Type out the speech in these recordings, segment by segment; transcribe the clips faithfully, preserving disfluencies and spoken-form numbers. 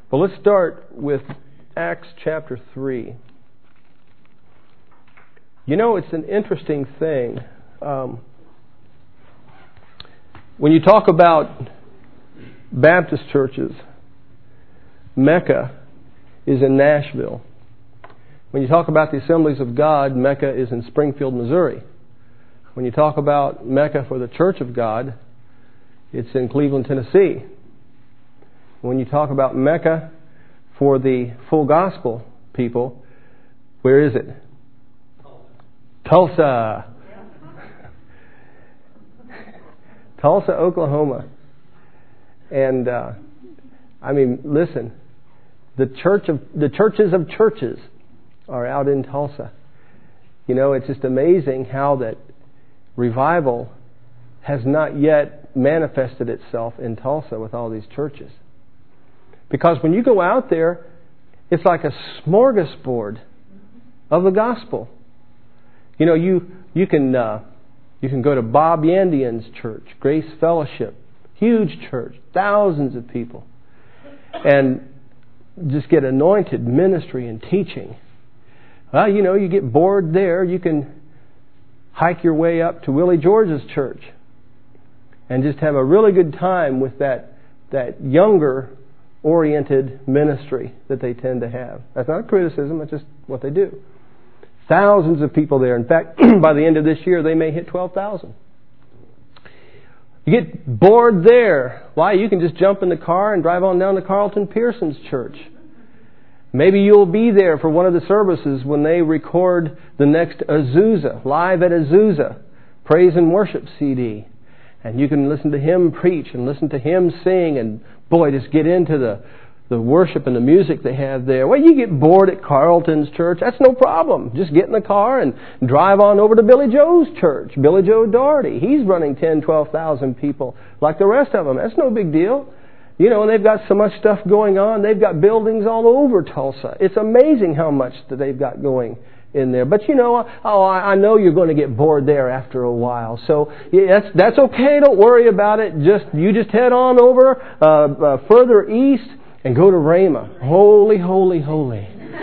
Well, let's start with Acts chapter three. You know, it's an interesting thing. Um, when you talk about Baptist churches, Mecca is in Nashville. When you talk about the Assemblies of God, Mecca is in Springfield, Missouri. When you talk about Mecca for the Church of God, it's in Cleveland, Tennessee. When you talk about Mecca for the full gospel people, where is it? Tulsa. Tulsa, Oklahoma. And uh, I mean, listen, the church of the churches of churches are out in Tulsa. You know, it's just amazing how that revival has not yet manifested itself in Tulsa with all these churches. Because when you go out there, it's like a smorgasbord of the gospel. You know, you you can uh, you can go to Bob Yandian's church, Grace Fellowship, huge church, thousands of people, and just get anointed ministry and teaching. Well, you know, you get bored there, you can hike your way up to Willie George's church and just have a really good time with that that younger oriented ministry that they tend to have. That's not a criticism, that's just what they do. Thousands of people there. In fact, by the end of this year, they may hit twelve thousand. You get bored there. Why? You can just jump in the car and drive on down to Carlton Pearson's church. Maybe you'll be there for one of the services when they record the next Azusa, Live at Azusa, Praise and Worship C D. And you can listen to him preach and listen to him sing and, boy, just get into the, the worship and the music they have there. Well, you get bored at Carlton's church, that's no problem. Just get in the car and drive on over to Billy Joe's church, Billy Joe Doherty. He's running ten, twelve thousand people like the rest of them. That's no big deal. You know, and they've got so much stuff going on. They've got buildings all over Tulsa. It's amazing how much that they've got going in there. But you know, oh, I know you're going to get bored there after a while. So yeah, that's that's okay. Don't worry about it. Just you just head on over uh, uh, further east and go to Rhema. Holy, holy, holy.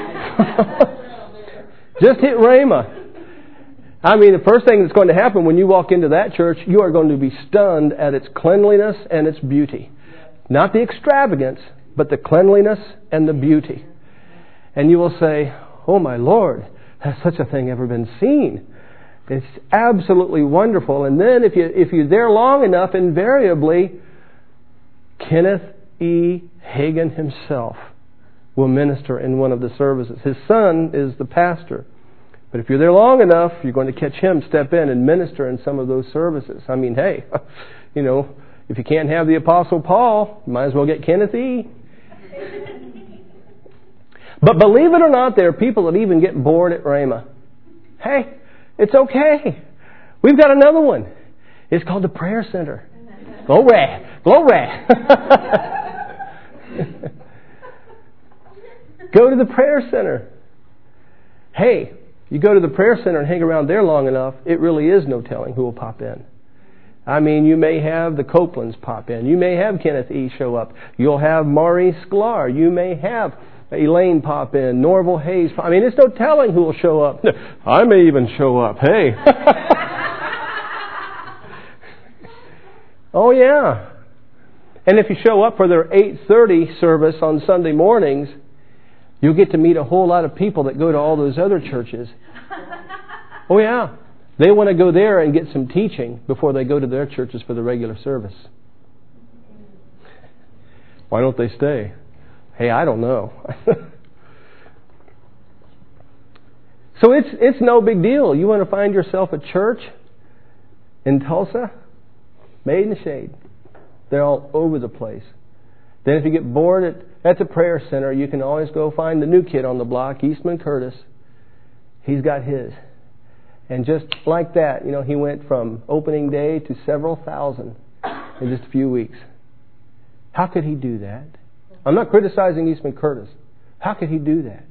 Just hit Rhema. I mean, the first thing that's going to happen when you walk into that church, you are going to be stunned at its cleanliness and its beauty. Not the extravagance, but the cleanliness and the beauty. And you will say, oh my Lord, has such a thing ever been seen? It's absolutely wonderful. And then if, you, if you're there long enough, invariably, Kenneth E. Hagin himself will minister in one of the services. His son is the pastor. But if you're there long enough, you're going to catch him step in and minister in some of those services. I mean, hey, you know, if you can't have the Apostle Paul, you might as well get Kenneth E. But believe it or not, there are people that even get bored at Rhema. Hey, it's okay. We've got another one. It's called the Prayer Center. Glory! Glory! Go to the Prayer Center. Hey, you go to the Prayer Center and hang around there long enough, it really is no telling who will pop in. I mean, you may have the Copelands pop in. You may have Kenneth E. show up. You'll have Maurice Sklar. You may have Elaine pop in. Norval Hayes. I mean, it's no telling who will show up. I may even show up. Hey. Oh, yeah. And if you show up for their eight thirty service on Sunday mornings, you'll get to meet a whole lot of people that go to all those other churches. Oh, yeah. They want to go there and get some teaching before they go to their churches for the regular service. Why don't they stay? Hey, I don't know. So it's it's no big deal. You want to find yourself a church in Tulsa? Made in the shade. They're all over the place. Then if you get bored at, at the prayer center, you can always go find the new kid on the block, Eastman Curtis. He's got his. And just like that, you know, he went from opening day to several thousand in just a few weeks. How could he do that? I'm not criticizing Eastman Curtis. How could he do that?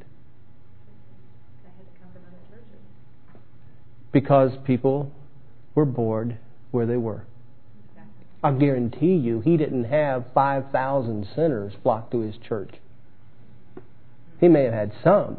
Because people were bored where they were. I guarantee you he didn't have five thousand sinners flock to his church. He may have had some.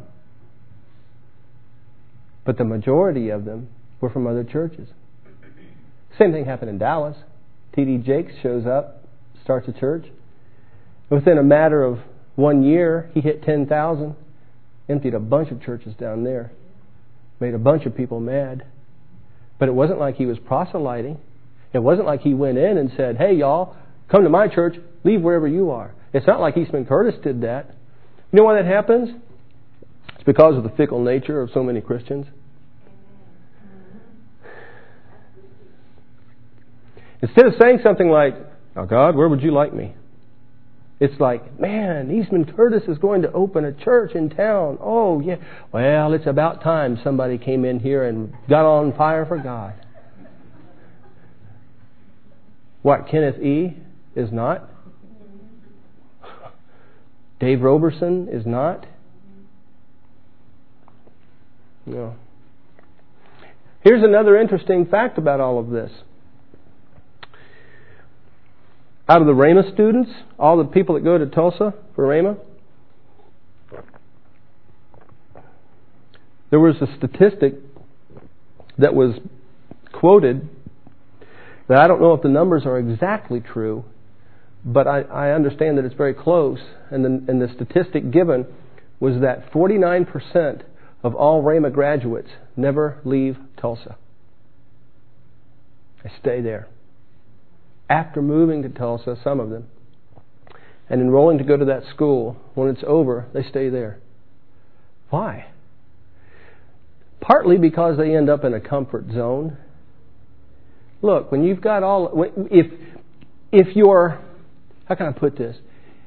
But the majority of them were from other churches. Same thing happened in Dallas. T D Jakes shows up, starts a church. Within a matter of one year, he hit ten thousand, emptied a bunch of churches down there, made a bunch of people mad. But it wasn't like he was proselyting. It wasn't like he went in and said, hey, y'all, come to my church, leave wherever you are. It's not like Eastman Curtis did that. You know why that happens? It's because of the fickle nature of so many Christians. Instead of saying something like, oh God, where would you like me? It's like, man, Eastman Curtis is going to open a church in town. Oh, yeah. Well, it's about time somebody came in here and got on fire for God. What, Kenneth E. is not? Dave Roberson is not? No. Here's another interesting fact about all of this. Out of the Rhema students, all the people that go to Tulsa for Rhema, there was a statistic that was quoted that I don't know if the numbers are exactly true, but I, I understand that it's very close. And the, and the statistic given was that forty-nine percent of all Rhema graduates never leave Tulsa. They stay there. After moving to Tulsa, some of them, and enrolling to go to that school, when it's over, they stay there. Why? Partly because they end up in a comfort zone. Look, when you've got all... If, if you're... How can I put this?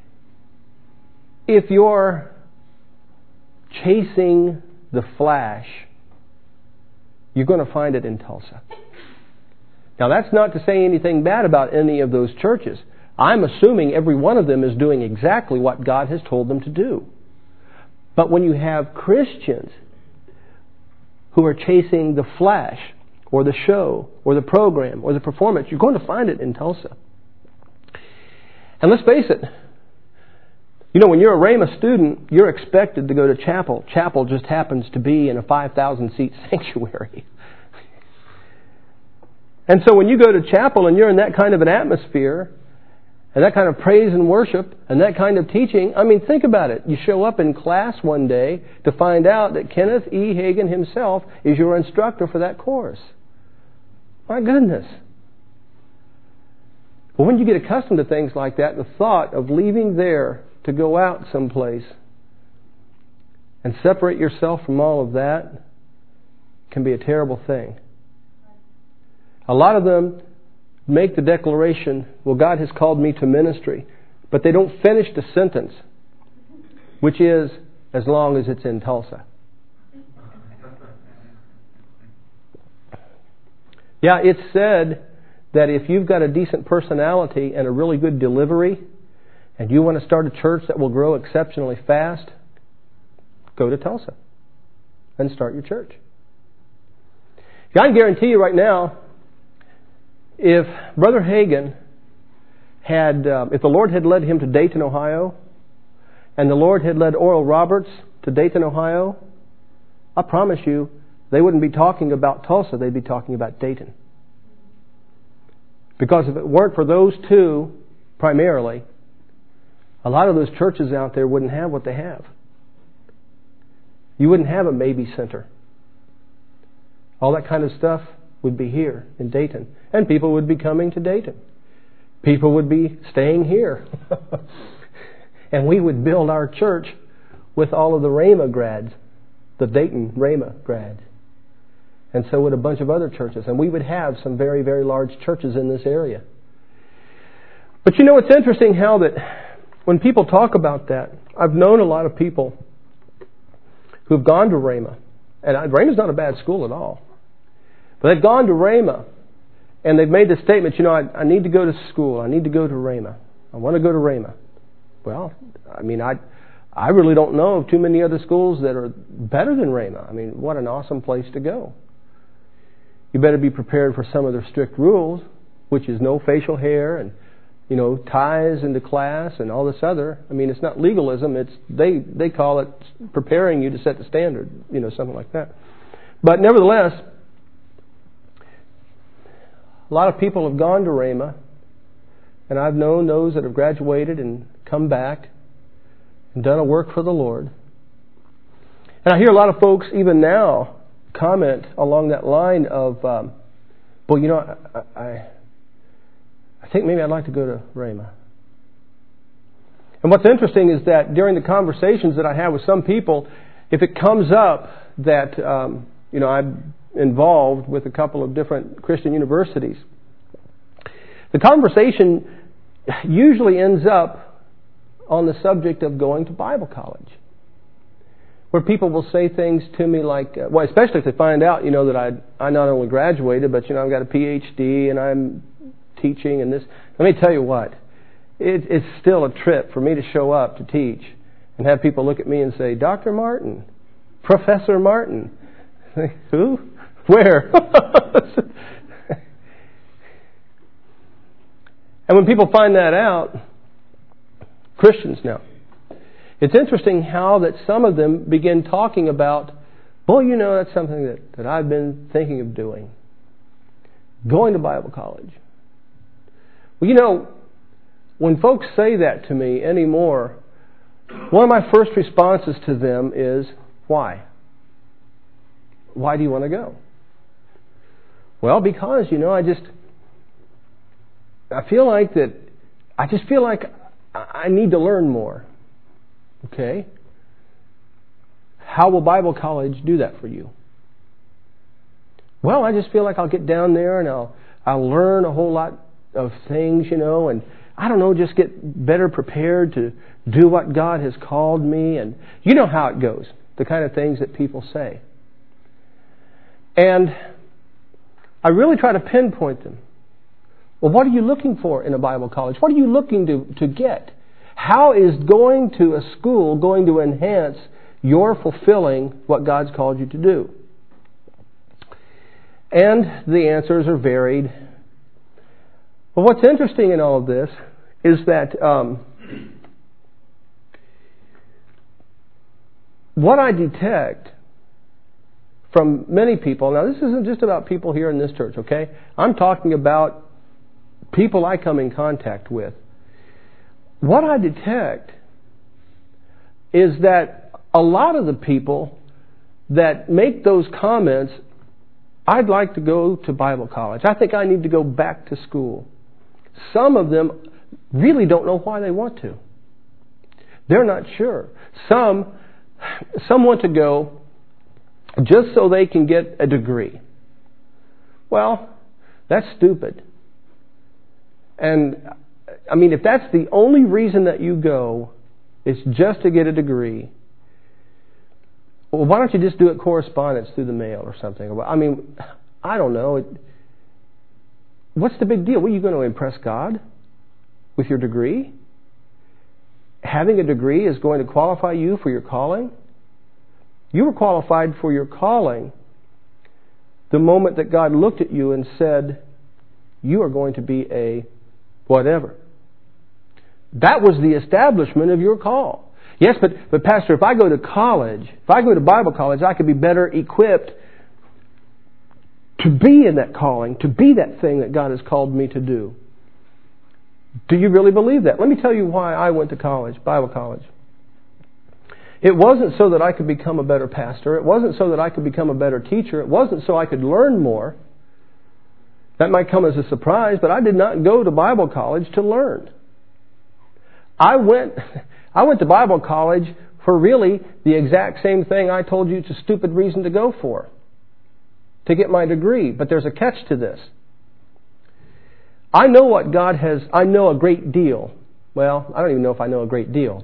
If you're chasing the flash, you're going to find it in Tulsa. Now, that's not to say anything bad about any of those churches. I'm assuming every one of them is doing exactly what God has told them to do. But when you have Christians who are chasing the flash, or the show, or the program, or the performance, you're going to find it in Tulsa. And let's face it, you know, when you're a Rhema student, you're expected to go to chapel. Chapel just happens to be in a five thousand seat sanctuary. And so when you go to chapel and you're in that kind of an atmosphere, and that kind of praise and worship, and that kind of teaching, I mean, think about it. You show up in class one day to find out that Kenneth E. Hagin himself is your instructor for that course. My goodness. But when you get accustomed to things like that, the thought of leaving there to go out someplace and separate yourself from all of that can be a terrible thing. A lot of them make the declaration, well, God has called me to ministry, but they don't finish the sentence, which is, as long as it's in Tulsa. Yeah, it's said that if you've got a decent personality and a really good delivery, and you want to start a church that will grow exceptionally fast, go to Tulsa and start your church. I can guarantee you right now, if Brother Hagin had, uh, if the Lord had led him to Dayton, Ohio, and the Lord had led Oral Roberts to Dayton, Ohio, I promise you, they wouldn't be talking about Tulsa, they'd be talking about Dayton. Because if it weren't for those two, primarily, a lot of those churches out there wouldn't have what they have. You wouldn't have a maybe center. All that kind of stuff would be here in Dayton. And people would be coming to Dayton. People would be staying here. And we would build our church with all of the Rhema grads, the Dayton Rhema grads. And so would a bunch of other churches. And we would have some very, very large churches in this area. But you know, it's interesting how that when people talk about that, I've known a lot of people who've gone to Rhema. And Rhema's not a bad school at all. But they've gone to Rhema, and they've made the statement, you know, I, I need to go to school. I need to go to Rhema. I want to go to Rhema. Well, I mean, I I really don't know of too many other schools that are better than Rhema. I mean, what an awesome place to go. You better be prepared for some of their strict rules, which is no facial hair and you know, ties into class and all this other. I mean, it's not legalism. It's they they call it preparing you to set the standard, you know, something like that. But nevertheless, a lot of people have gone to Rhema, and I've known those that have graduated and come back and done a work for the Lord. And I hear a lot of folks even now comment along that line of, um, well, you know, I, I, I think maybe I'd like to go to Rhema. And what's interesting is that during the conversations that I have with some people, if it comes up that, um, you know, I'm involved with a couple of different Christian universities, the conversation usually ends up on the subject of going to Bible college, where people will say things to me like, uh, well, especially if they find out, you know, that I I not only graduated, but, you know, I've got a P H D and I'm teaching and this. Let me tell you what, it, it's still a trip for me to show up to teach and have people look at me and say, Doctor Martin, Professor Martin. Who? Where? And when people find that out, Christians now, it's interesting how that some of them begin talking about, well, you know, that's something that, that I've been thinking of doing. Going to Bible college. Well, you know, when folks say that to me anymore, one of my first responses to them is, why? Why do you want to go? Well, because, you know, I just, I feel like that, I just feel like I need to learn more. Okay? How will Bible college do that for you? Well, I just feel like I'll get down there and I'll I'll learn a whole lot of things, you know, and I don't know, just get better prepared to do what God has called me, and you know how it goes, the kind of things that people say. And I really try to pinpoint them. Well, what are you looking for in a Bible college? What are you looking to, to get? How is going to a school going to enhance your fulfilling what God's called you to do? And the answers are varied. But what's interesting in all of this is that um, what I detect from many people, now this isn't just about people here in this church, okay? I'm talking about people I come in contact with. What I detect is that a lot of the people that make those comments, I'd like to go to Bible college. I think I need to go back to school. Some of them really don't know why they want to. They're not sure. Some, some want to go just so they can get a degree. Well, that's stupid. And, I mean, if that's the only reason that you go is just to get a degree, well, why don't you just do it correspondence through the mail or something? I mean, I don't know. It, what's the big deal? What, are you going to impress God with your degree? Having a degree is going to qualify you for your calling? You were qualified for your calling the moment that God looked at you and said, you are going to be a whatever. That was the establishment of your call. Yes, but, but Pastor, if I go to college, if I go to Bible college, I could be better equipped to be in that calling, to be that thing that God has called me to do. Do you really believe that? Let me tell you why I went to college, Bible college. It wasn't so that I could become a better pastor. It wasn't so that I could become a better teacher. It wasn't so I could learn more. That might come as a surprise, but I did not go to Bible college to learn. I went, I went to Bible college for really the exact same thing I told you it's a stupid reason to go for. To get my degree. But there's a catch to this. I know what God has, I know a great deal. Well, I don't even know if I know a great deal.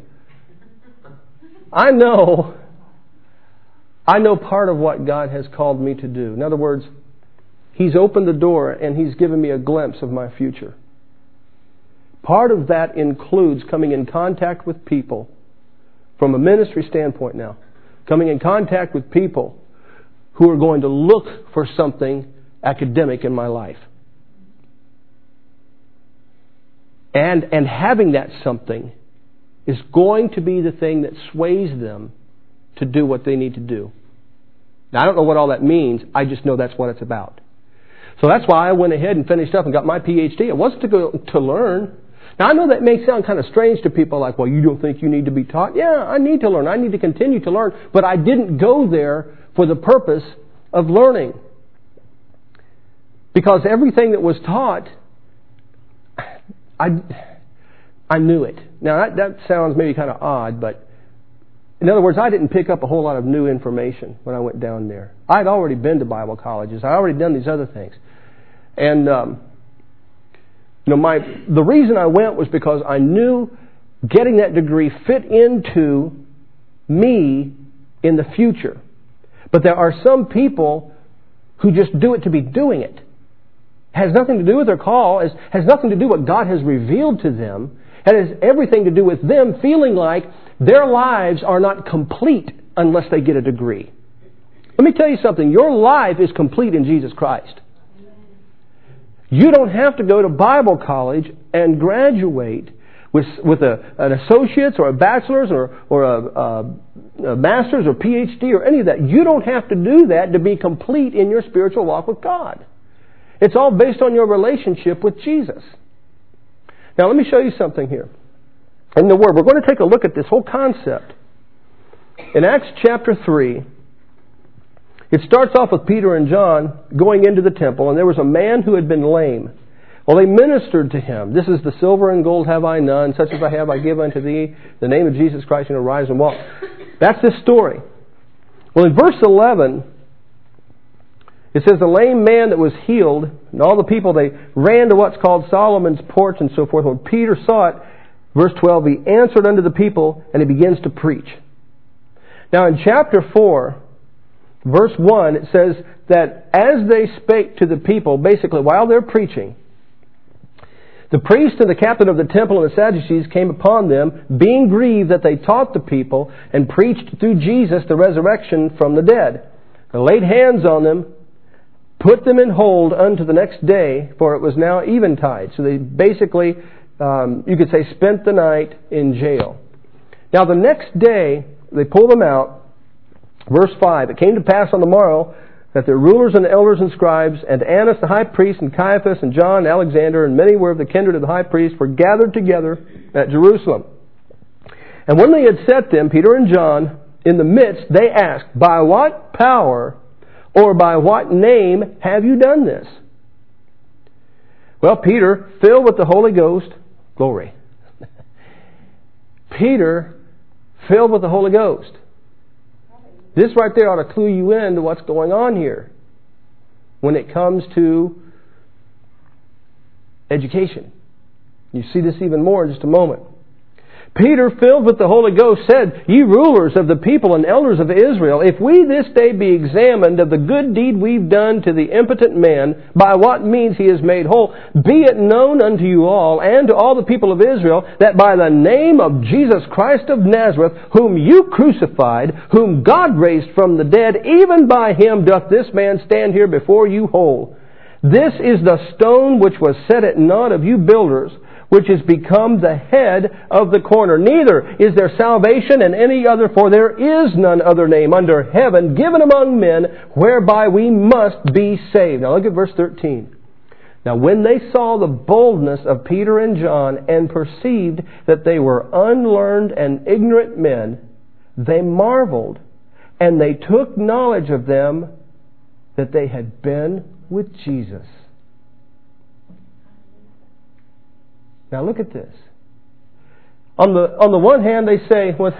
I know, I know part of what God has called me to do. In other words, He's opened the door and He's given me a glimpse of my future. Part of that includes coming in contact with people, from a ministry standpoint now, coming in contact with people who are going to look for something academic in my life. And, and having that something is going to be the thing that sways them to do what they need to do. Now, I don't know what all that means. I just know that's what it's about. So that's why I went ahead and finished up and got my P H D. It wasn't to go to learn. Now, I know that may sound kind of strange to people, like, well, you don't think you need to be taught? Yeah, I need to learn. I need to continue to learn. But I didn't go there for the purpose of learning. Because everything that was taught, I, I knew it. Now, that, that sounds maybe kind of odd, but in other words, I didn't pick up a whole lot of new information when I went down there. I'd already been to Bible colleges. I'd already done these other things. And, um, you know, my the reason I went was because I knew getting that degree fit into me in the future. But there are some people who just do it to be doing it. It has nothing to do with their call. It has nothing to do with what God has revealed to them. It has everything to do with them feeling like their lives are not complete unless they get a degree. Let me tell you something. Your life is complete in Jesus Christ. You don't have to go to Bible college and graduate with with a, an associate's or a bachelor's or, or a, a, a master's or P H D or any of that. You don't have to do that to be complete in your spiritual walk with God. It's all based on your relationship with Jesus. Now let me show you something here. In the Word, we're going to take a look at this whole concept. In Acts chapter three, it starts off with Peter and John going into the temple, and there was a man who had been lame. Well, they ministered to him. This is the silver and gold have I none, such as I have I give unto thee. The name of Jesus Christ, and arise and walk. That's this story. Well, in verse eleven, it says the lame man that was healed, and all the people, they ran to what's called Solomon's porch and so forth. When Peter saw it, verse twelve, he answered unto the people, and he begins to preach. Now in chapter four, verse one, it says that as they spake to the people, basically while they're preaching, the priest and the captain of the temple and the Sadducees came upon them, being grieved that they taught the people and preached through Jesus the resurrection from the dead. They laid hands on them, put them in hold unto the next day, for it was now eventide. So they basically, um, you could say, spent the night in jail. Now the next day, they pulled them out. Verse five, it came to pass on the morrow that the rulers and the elders and scribes, and Annas the high priest, and Caiaphas, and John, and Alexander, and many were of the kindred of the high priest, were gathered together at Jerusalem. And when they had set them, Peter and John, in the midst, they asked, by what power or by what name have you done this? Well, Peter, filled with the Holy Ghost, glory. Peter, filled with the Holy Ghost. This right there ought to clue you in to what's going on here when it comes to education. You see this even more in just a moment. Peter, filled with the Holy Ghost, said, Ye rulers of the people and elders of Israel, if we this day be examined of the good deed we've done to the impotent man, by what means he is made whole, be it known unto you all, and to all the people of Israel, that by the name of Jesus Christ of Nazareth, whom you crucified, whom God raised from the dead, even by him doth this man stand here before you whole. This is the stone which was set at naught of you builders, which is become the head of the corner. Neither is there salvation in any other, for there is none other name under heaven given among men whereby we must be saved. Now look at verse thirteen. Now when they saw the boldness of Peter and John and perceived that they were unlearned and ignorant men, they marveled, and they took knowledge of them that they had been with Jesus. Now look at this. On the on the one hand, they say, well,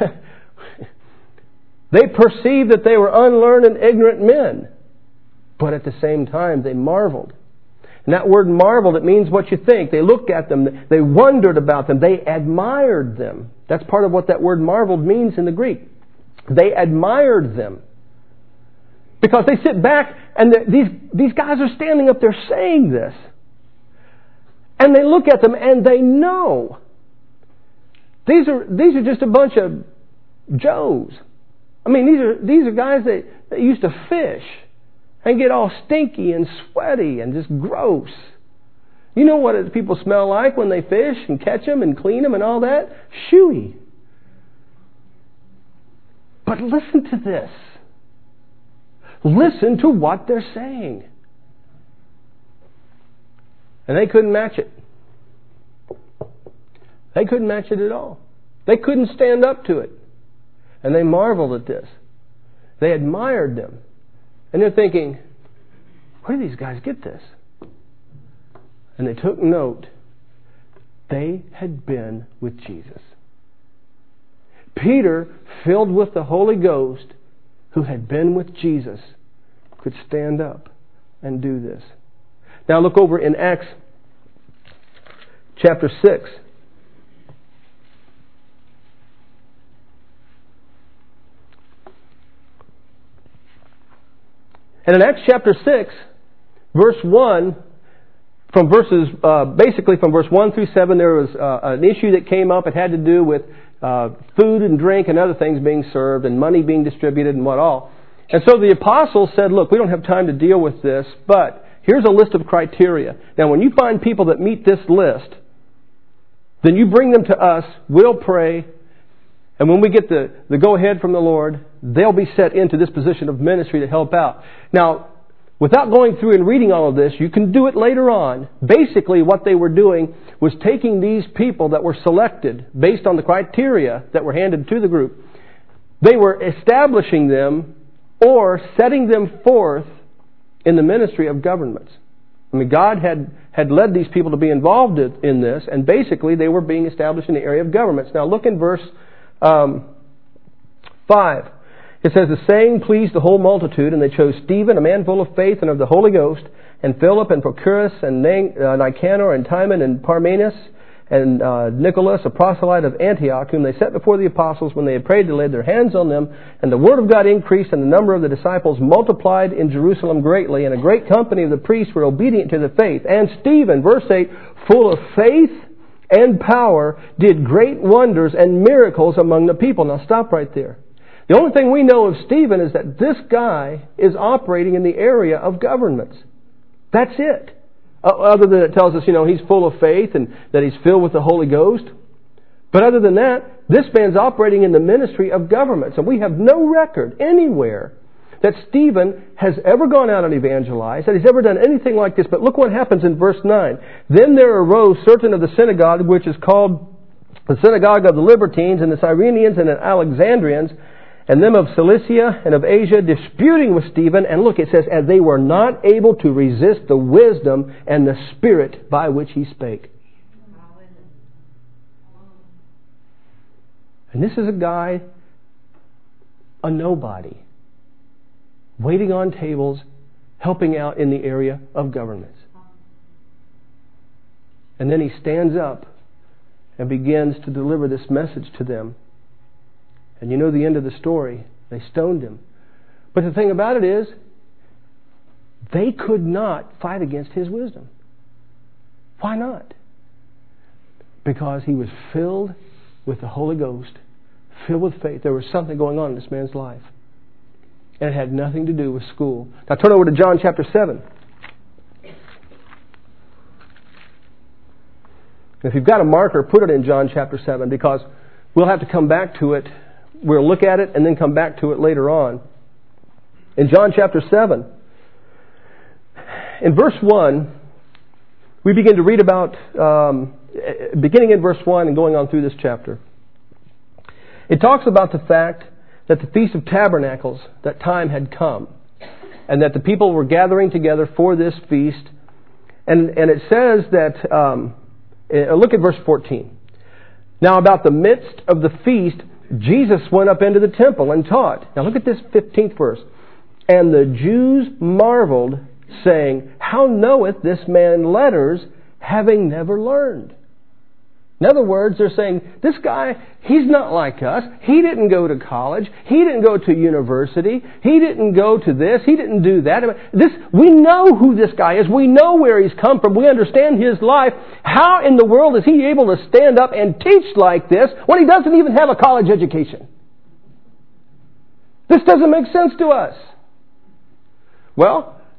they perceived that they were unlearned and ignorant men. But at the same time, they marveled. And that word marveled, it means what you think. They looked at them. They wondered about them. They admired them. That's part of what that word marveled means in the Greek. They admired them. Because they sit back and these, these guys are standing up there saying this. And they look at them and they know. These are these are just a bunch of Joes. I mean, these are these are guys that, that used to fish and get all stinky and sweaty and just gross. You know what people smell like when they fish and catch them and clean them and all that? Shooey. But listen to this. Listen to what they're saying. And they couldn't match it. They couldn't match it at all. They couldn't stand up to it. And they marveled at this. They admired them. And they're thinking, where do these guys get this? And they took note. They had been with Jesus. Peter, filled with the Holy Ghost, who had been with Jesus, could stand up and do this. Now look over in Acts chapter six. And in Acts chapter six, verse one, from verses, uh, basically from verse one through seven, there was uh, an issue that came up. It had to do with uh, food and drink and other things being served and money being distributed and what all. And so the apostles said, look, we don't have time to deal with this, but here's a list of criteria. Now when you find people that meet this list, then you bring them to us, we'll pray, and when we get the, the go-ahead from the Lord, they'll be set into this position of ministry to help out. Now, without going through and reading all of this, you can do it later on. Basically, what they were doing was taking these people that were selected based on the criteria that were handed to the group. They were establishing them or setting them forth in the ministry of governments. I mean, God had, had led these people to be involved in this, and basically they were being established in the area of governments. Now look in verse um, five. It says, the saying pleased the whole multitude, and they chose Stephen, a man full of faith and of the Holy Ghost, and Philip, and Prochorus, and Nicanor, and Timon, and Parmenas, and uh, Nicholas, a proselyte of Antioch, whom they set before the apostles. When they had prayed, they laid their hands on them, and the word of God increased, and the number of the disciples multiplied in Jerusalem greatly, and a great company of the priests were obedient to the faith. And Stephen, verse eight, full of faith and power, did great wonders and miracles among the people. Now stop right there. The only thing we know of Stephen is that this guy is operating in the area of governments. That's it. Other than it tells us, you know, he's full of faith and that he's filled with the Holy Ghost. But other than that, this man's operating in the ministry of governments. And we have no record anywhere that Stephen has ever gone out and evangelized, that he's ever done anything like this. But look what happens in verse nine. Then there arose certain of the synagogue, which is called the synagogue of the Libertines, and the Cyrenians and the Alexandrians, and them of Cilicia and of Asia, disputing with Stephen. And look, it says, as they were not able to resist the wisdom and the spirit by which he spake. And this is a guy, a nobody, waiting on tables, helping out in the area of governments. And then he stands up and begins to deliver this message to them. And you know the end of the story. They stoned him. But the thing about it is, they could not fight against his wisdom. Why not? Because he was filled with the Holy Ghost, filled with faith. There was something going on in this man's life. And it had nothing to do with school. Now turn over to John chapter seven. If you've got a marker, put it in John chapter seven, because we'll have to come back to it. We'll look at it and then come back to it later on. In John chapter seven, in verse one, we begin to read about, um, beginning in verse one and going on through this chapter. It talks about the fact that the Feast of Tabernacles, that time had come, and that the people were gathering together for this feast. And, and it says that, um, look at verse fourteen. Now about the midst of the feast, Jesus went up into the temple and taught. Now look at this fifteenth verse. And the Jews marveled, saying, how knoweth this man letters, having never learned? In other words, they're saying, this guy, he's not like us. He didn't go to college. He didn't go to university. He didn't go to this. He didn't do that. This, we know who this guy is. We know where he's come from. We understand his life. How in the world is he able to stand up and teach like this when he doesn't even have a college education? This doesn't make sense to us. Well,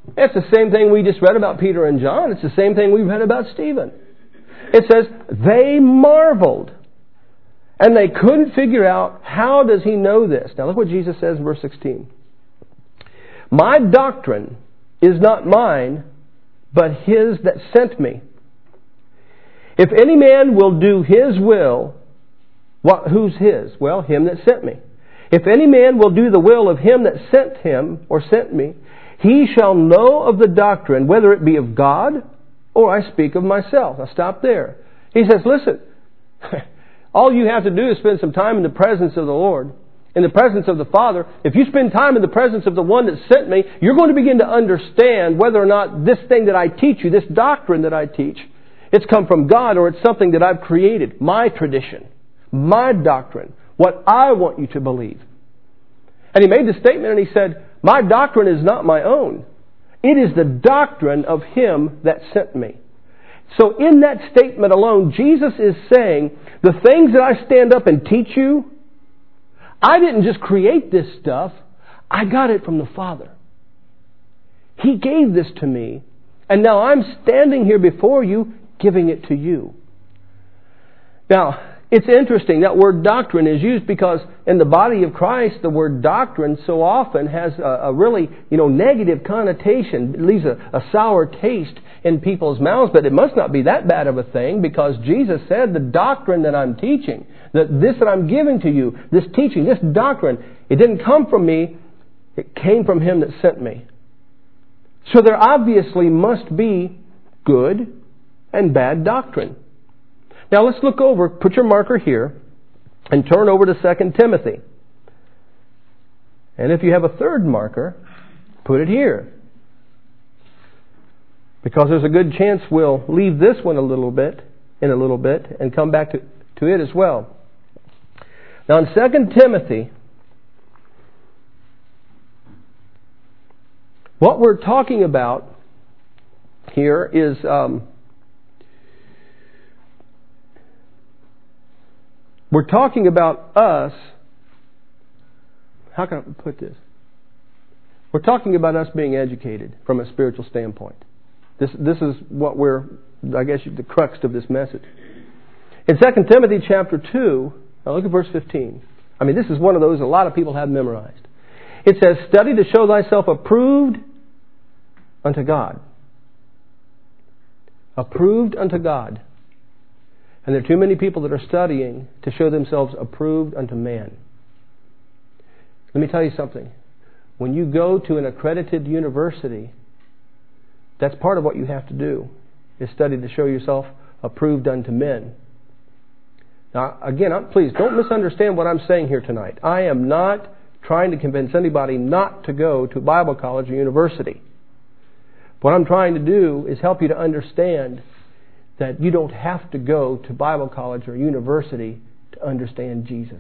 It's the same thing we just read about Peter and John. It's the same thing we read about Stephen. It says, they marveled. And they couldn't figure out, how does he know this? Now look what Jesus says in verse sixteen. My doctrine is not mine, but his that sent me. If any man will do his will, what, who's his? Well, him that sent me. If any man will do the will of him that sent him, or sent me, he shall know of the doctrine, whether it be of God, or I speak of myself. Now stop there. He says, listen, all you have to do is spend some time in the presence of the Lord, in the presence of the Father. If you spend time in the presence of the one that sent me, you're going to begin to understand whether or not this thing that I teach you, this doctrine that I teach, it's come from God or it's something that I've created, my tradition, my doctrine, what I want you to believe. And he made the statement and he said, my doctrine is not my own. It is the doctrine of him that sent me. So in that statement alone, Jesus is saying, the things that I stand up and teach you, I didn't just create this stuff. I got it from the Father. He gave this to me. And now I'm standing here before you, giving it to you. Now, it's interesting that word doctrine is used because in the body of Christ, the word doctrine so often has a, a really, you know, negative connotation. It leaves a, a sour taste in people's mouths, but it must not be that bad of a thing because Jesus said the doctrine that I'm teaching, that this that I'm giving to you, this teaching, this doctrine, it didn't come from me, it came from him that sent me. So there obviously must be good and bad doctrine. Now let's look over, put your marker here, and turn over to Second Timothy. And if you have a third marker, put it here. Because there's a good chance we'll leave this one a little bit, in a little bit, and come back to, to it as well. Now in Second Timothy, what we're talking about here is... Um, We're talking about us. How can I put this? We're talking about us being educated from a spiritual standpoint. This this is what we're, I guess, the crux of this message. In Second Timothy chapter two, now look at verse fifteen. I mean, this is one of those a lot of people have memorized. It says, study to show thyself approved unto God. Approved unto God. And there are too many people that are studying to show themselves approved unto man. Let me tell you something. When you go to an accredited university, that's part of what you have to do, is study to show yourself approved unto men. Now, again, I'm, please don't misunderstand what I'm saying here tonight. I am not trying to convince anybody not to go to Bible college or university. What I'm trying to do is help you to understand that you don't have to go to Bible college or university to understand Jesus,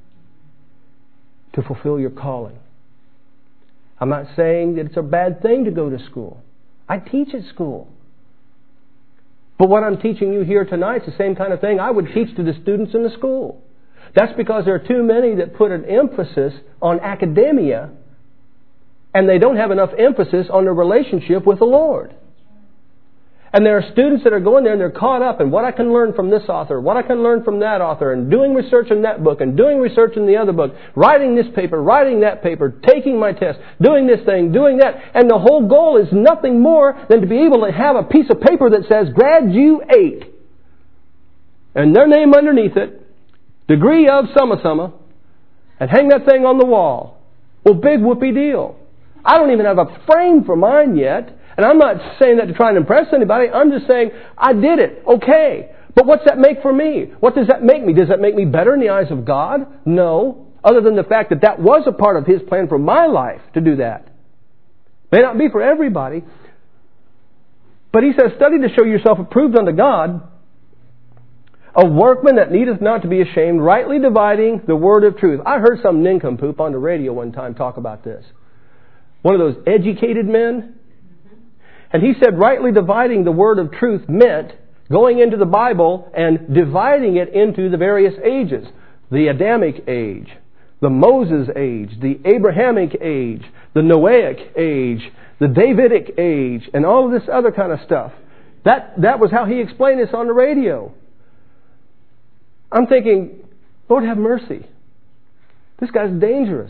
to fulfill your calling. I'm not saying that it's a bad thing to go to school. I teach at school. But what I'm teaching you here tonight is the same kind of thing I would teach to the students in the school. That's because there are too many that put an emphasis on academia and they don't have enough emphasis on their relationship with the Lord. And there are students that are going there and they're caught up in what I can learn from this author, what I can learn from that author, and doing research in that book, and doing research in the other book, writing this paper, writing that paper, taking my test, doing this thing, doing that. And the whole goal is nothing more than to be able to have a piece of paper that says, graduate. And their name underneath it, degree of summa summa, and hang that thing on the wall. Well, big whoopee deal. I don't even have a frame for mine yet. And I'm not saying that to try and impress anybody. I'm just saying, I did it. Okay. But what's that make for me? What does that make me? Does that make me better in the eyes of God? No. Other than the fact that that was a part of His plan for my life to do that. May not be for everybody. But He says, study to show yourself approved unto God, a workman that needeth not to be ashamed, rightly dividing the word of truth. I heard some nincompoop on the radio one time talk about this. One of those educated men. And he said rightly dividing the word of truth meant going into the Bible and dividing it into the various ages. The Adamic age, the Moses age, the Abrahamic age, the Noahic age, the Davidic age, and all of this other kind of stuff. That, that was how he explained this on the radio. I'm thinking, Lord have mercy. This guy's dangerous.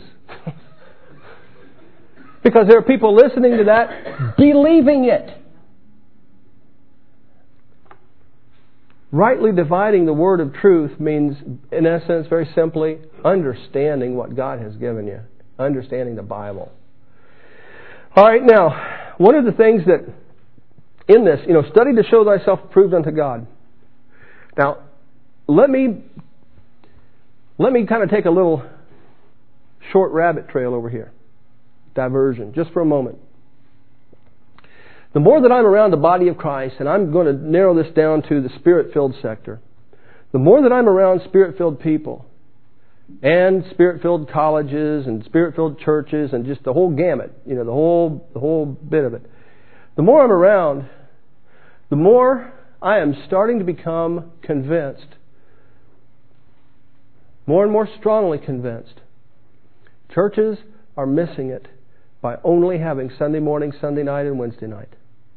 Because there are people listening to that, believing it. Rightly dividing the word of truth means, in essence, very simply, understanding what God has given you. Understanding the Bible. All right, now, one of the things that in this, you know, study to show thyself approved unto God. Now, let me let me kind of take a little short rabbit trail over here. Diversion, just for a moment. The more that I'm around the body of Christ, and I'm going to narrow this down to the Spirit-filled sector, the more that I'm around Spirit-filled people, and Spirit-filled colleges, and Spirit-filled churches, and just the whole gamut, you know, the whole the whole bit of it, the more I'm around, the more I am starting to become convinced, more and more strongly convinced, churches are missing it by only having Sunday morning, Sunday night, and Wednesday night.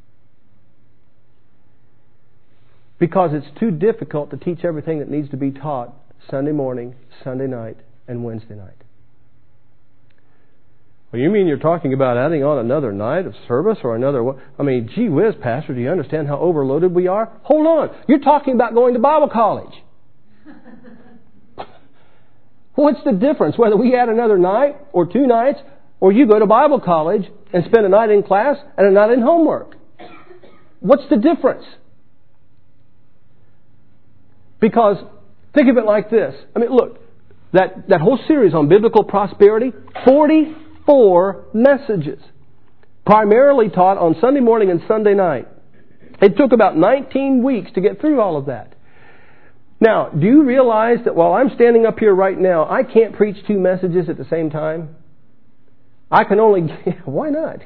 Because it's too difficult to teach everything that needs to be taught Sunday morning, Sunday night, and Wednesday night. Well, you mean you're talking about adding on another night of service or another... I mean, gee whiz, Pastor, do you understand how overloaded we are? Hold on. You're talking about going to Bible college. What's the difference whether we add another night or two nights or you go to Bible college and spend a night in class and a night in homework? What's the difference? Because think of it like this. I mean, look, that, that whole series on biblical prosperity, forty-four messages, primarily taught on Sunday morning and Sunday night. It took about nineteen weeks to get through all of that. Now, do you realize that while I'm standing up here right now, I can't preach two messages at the same time? I can only... Why not?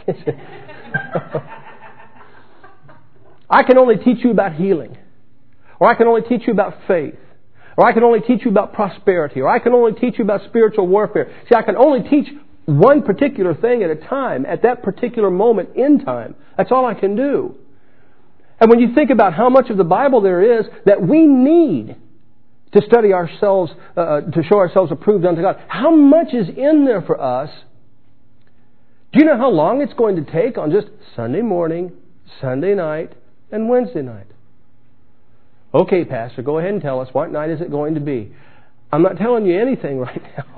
I can only teach you about healing. Or I can only teach you about faith. Or I can only teach you about prosperity. Or I can only teach you about spiritual warfare. See, I can only teach one particular thing at a time, at that particular moment in time. That's all I can do. And when you think about how much of the Bible there is that we need to study ourselves, uh, to show ourselves approved unto God, how much is in there for us? Do you know how long it's going to take on just Sunday morning, Sunday night, and Wednesday night? Okay, Pastor, go ahead and tell us, what night is it going to be? I'm not telling you anything right now.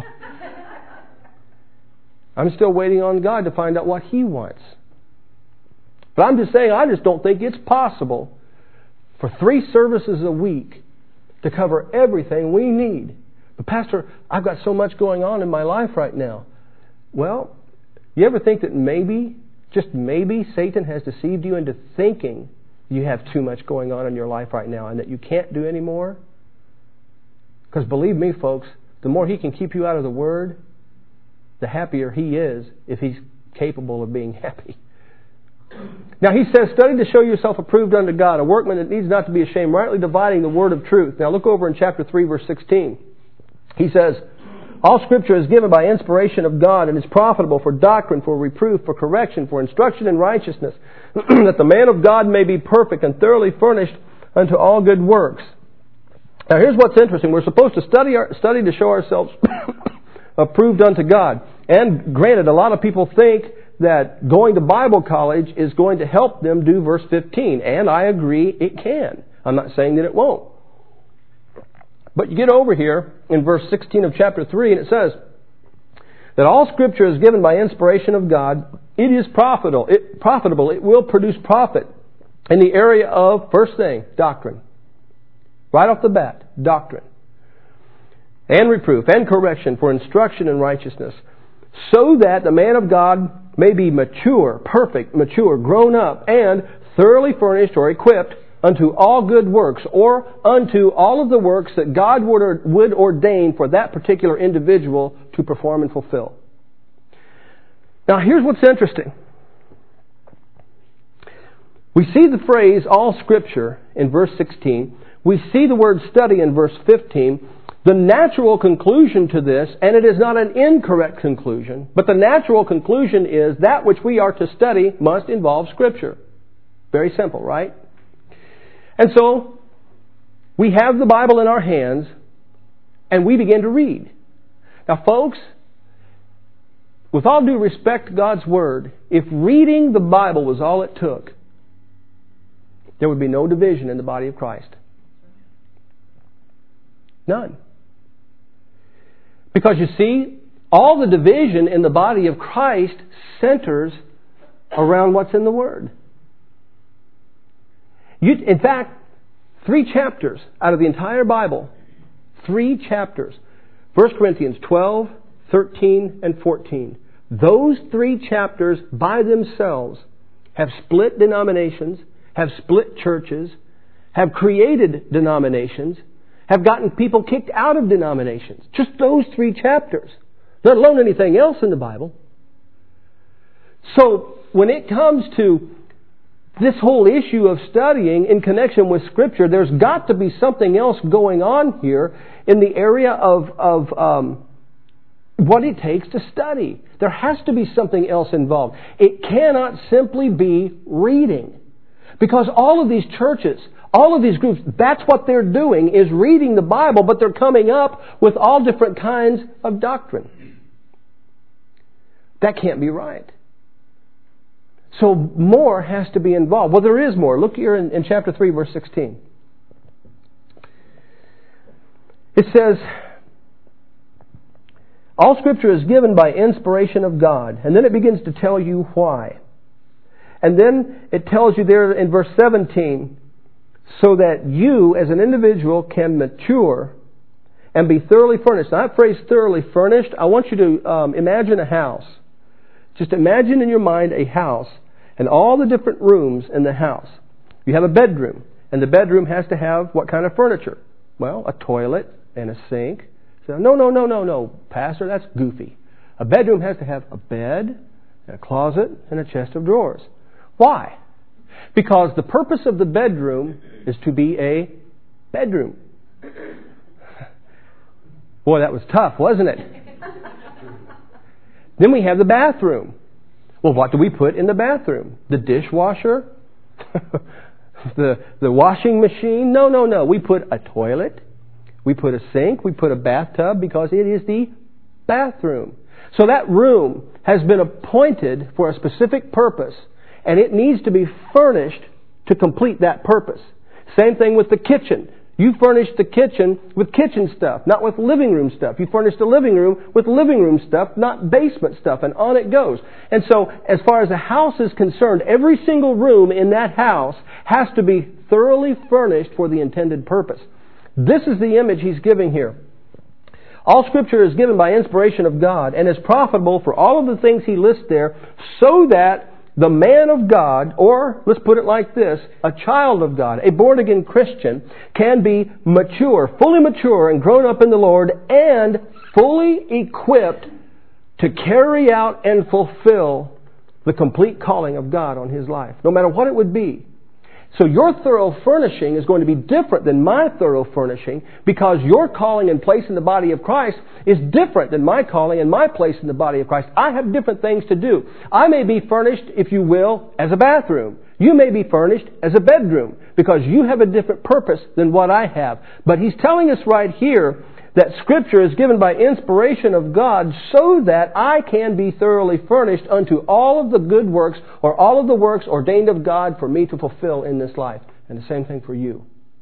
I'm still waiting on God to find out what He wants. But I'm just saying, I just don't think it's possible for three services a week to cover everything we need. But Pastor, I've got so much going on in my life right now. Well, you ever think that maybe, just maybe, Satan has deceived you into thinking you have too much going on in your life right now and that you can't do any more? Because believe me, folks, the more he can keep you out of the Word, the happier he is if he's capable of being happy. Now he says, study to show yourself approved unto God, a workman that needs not to be ashamed, rightly dividing the word of truth. Now look over in chapter three, verse sixteen. He says, all Scripture is given by inspiration of God and is profitable for doctrine, for reproof, for correction, for instruction in righteousness, that the man of God may be perfect and thoroughly furnished unto all good works. Now here's what's interesting. We're supposed to study our, study to show ourselves approved unto God. And granted, a lot of people think that going to Bible college is going to help them do verse fifteen. And I agree, it can. I'm not saying that it won't. But you get over here in verse sixteen of chapter three, and it says that all Scripture is given by inspiration of God. It is profitable. It, profitable. It will produce profit in the area of, first thing, doctrine. Right off the bat, doctrine. And reproof, and correction, for instruction in righteousness, so that the man of God may be mature, perfect, mature, grown up, and thoroughly furnished or equipped unto all good works, or unto all of the works that God would, or, would ordain for that particular individual to perform and fulfill. Now here's what's interesting. We see the phrase, all Scripture, in verse sixteen. We see the word study in verse fifteen. The natural conclusion to this, and it is not an incorrect conclusion, but the natural conclusion is that which we are to study must involve Scripture. Very simple, right? And so, we have the Bible in our hands, and we begin to read. Now, folks, with all due respect to God's Word, if reading the Bible was all it took, there would be no division in the body of Christ. None. Because you see, all the division in the body of Christ centers around what's in the Word. You, in fact, three chapters out of the entire Bible, three chapters, First Corinthians twelve, thirteen, and fourteen. Those three chapters by themselves have split denominations, have split churches, have created denominations, have gotten people kicked out of denominations. Just those three chapters, let alone anything else in the Bible. So, when it comes to this whole issue of studying in connection with Scripture, there's got to be something else going on here in the area of, of um, what it takes to study. There has to be something else involved. It cannot simply be reading. Because all of these churches, all of these groups, that's what they're doing, is reading the Bible, but they're coming up with all different kinds of doctrine. That can't be right. So more has to be involved. Well, there is more. Look here in, in chapter three, verse sixteen. It says, all Scripture is given by inspiration of God. And then it begins to tell you why. And then it tells you there in verse seventeen, so that you as an individual can mature and be thoroughly furnished. Now, that phrase thoroughly furnished, I want you to um, imagine a house. Just imagine in your mind a house and all the different rooms in the house. You have a bedroom, and the bedroom has to have what kind of furniture? Well, a toilet and a sink. So, no, no, no, no, no, Pastor, that's goofy. A bedroom has to have a bed, a closet, and a chest of drawers. Why? Because the purpose of the bedroom is to be a bedroom. Boy, that was tough, wasn't it? Then we have the bathroom. Well, what do we put in the bathroom? The dishwasher? the, the washing machine? No, no, no. We put a toilet. We put a sink. We put a bathtub because it is the bathroom. So that room has been appointed for a specific purpose, and it needs to be furnished to complete that purpose. Same thing with the kitchen. You furnish the kitchen with kitchen stuff, not with living room stuff. You furnish the living room with living room stuff, not basement stuff, and on it goes. And so, as far as a house is concerned, every single room in that house has to be thoroughly furnished for the intended purpose. This is the image he's giving here. All Scripture is given by inspiration of God and is profitable for all of the things he lists there, so that the man of God, or let's put it like this, a child of God, a born-again Christian, can be mature, fully mature and grown up in the Lord, and fully equipped to carry out and fulfill the complete calling of God on his life, no matter what it would be. So your thorough furnishing is going to be different than my thorough furnishing, because your calling and place in the body of Christ is different than my calling and my place in the body of Christ. I have different things to do. I may be furnished, if you will, as a bathroom. You may be furnished as a bedroom, because you have a different purpose than what I have. But he's telling us right here that Scripture is given by inspiration of God so that I can be thoroughly furnished unto all of the good works, or all of the works ordained of God for me to fulfill in this life. And the same thing for you.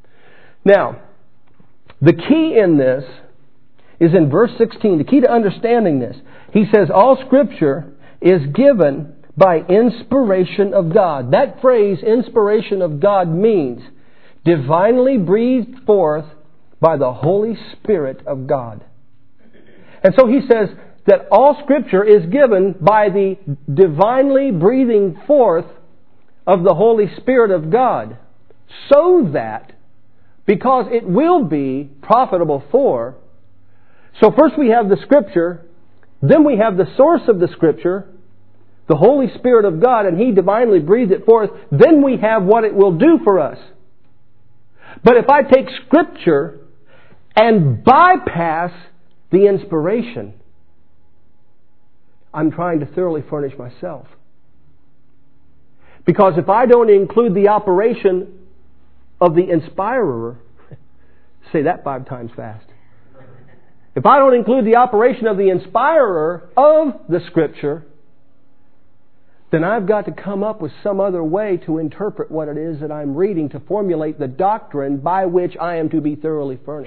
Now, the key in this is in verse sixteen. The key to understanding this. He says, all Scripture is given by inspiration of God. That phrase, inspiration of God, means divinely breathed forth by the Holy Spirit of God. And so he says that all Scripture is given by the divinely breathing forth of the Holy Spirit of God, so that, because it will be profitable for, so first we have the Scripture, then we have the source of the Scripture, the Holy Spirit of God, and He divinely breathed it forth, then we have what it will do for us. But if I take Scripture and bypass the inspiration, I'm trying to thoroughly furnish myself. Because if I don't include the operation of the inspirer, say that five times fast. If I don't include the operation of the inspirer of the Scripture, then I've got to come up with some other way to interpret what it is that I'm reading, to formulate the doctrine by which I am to be thoroughly furnished.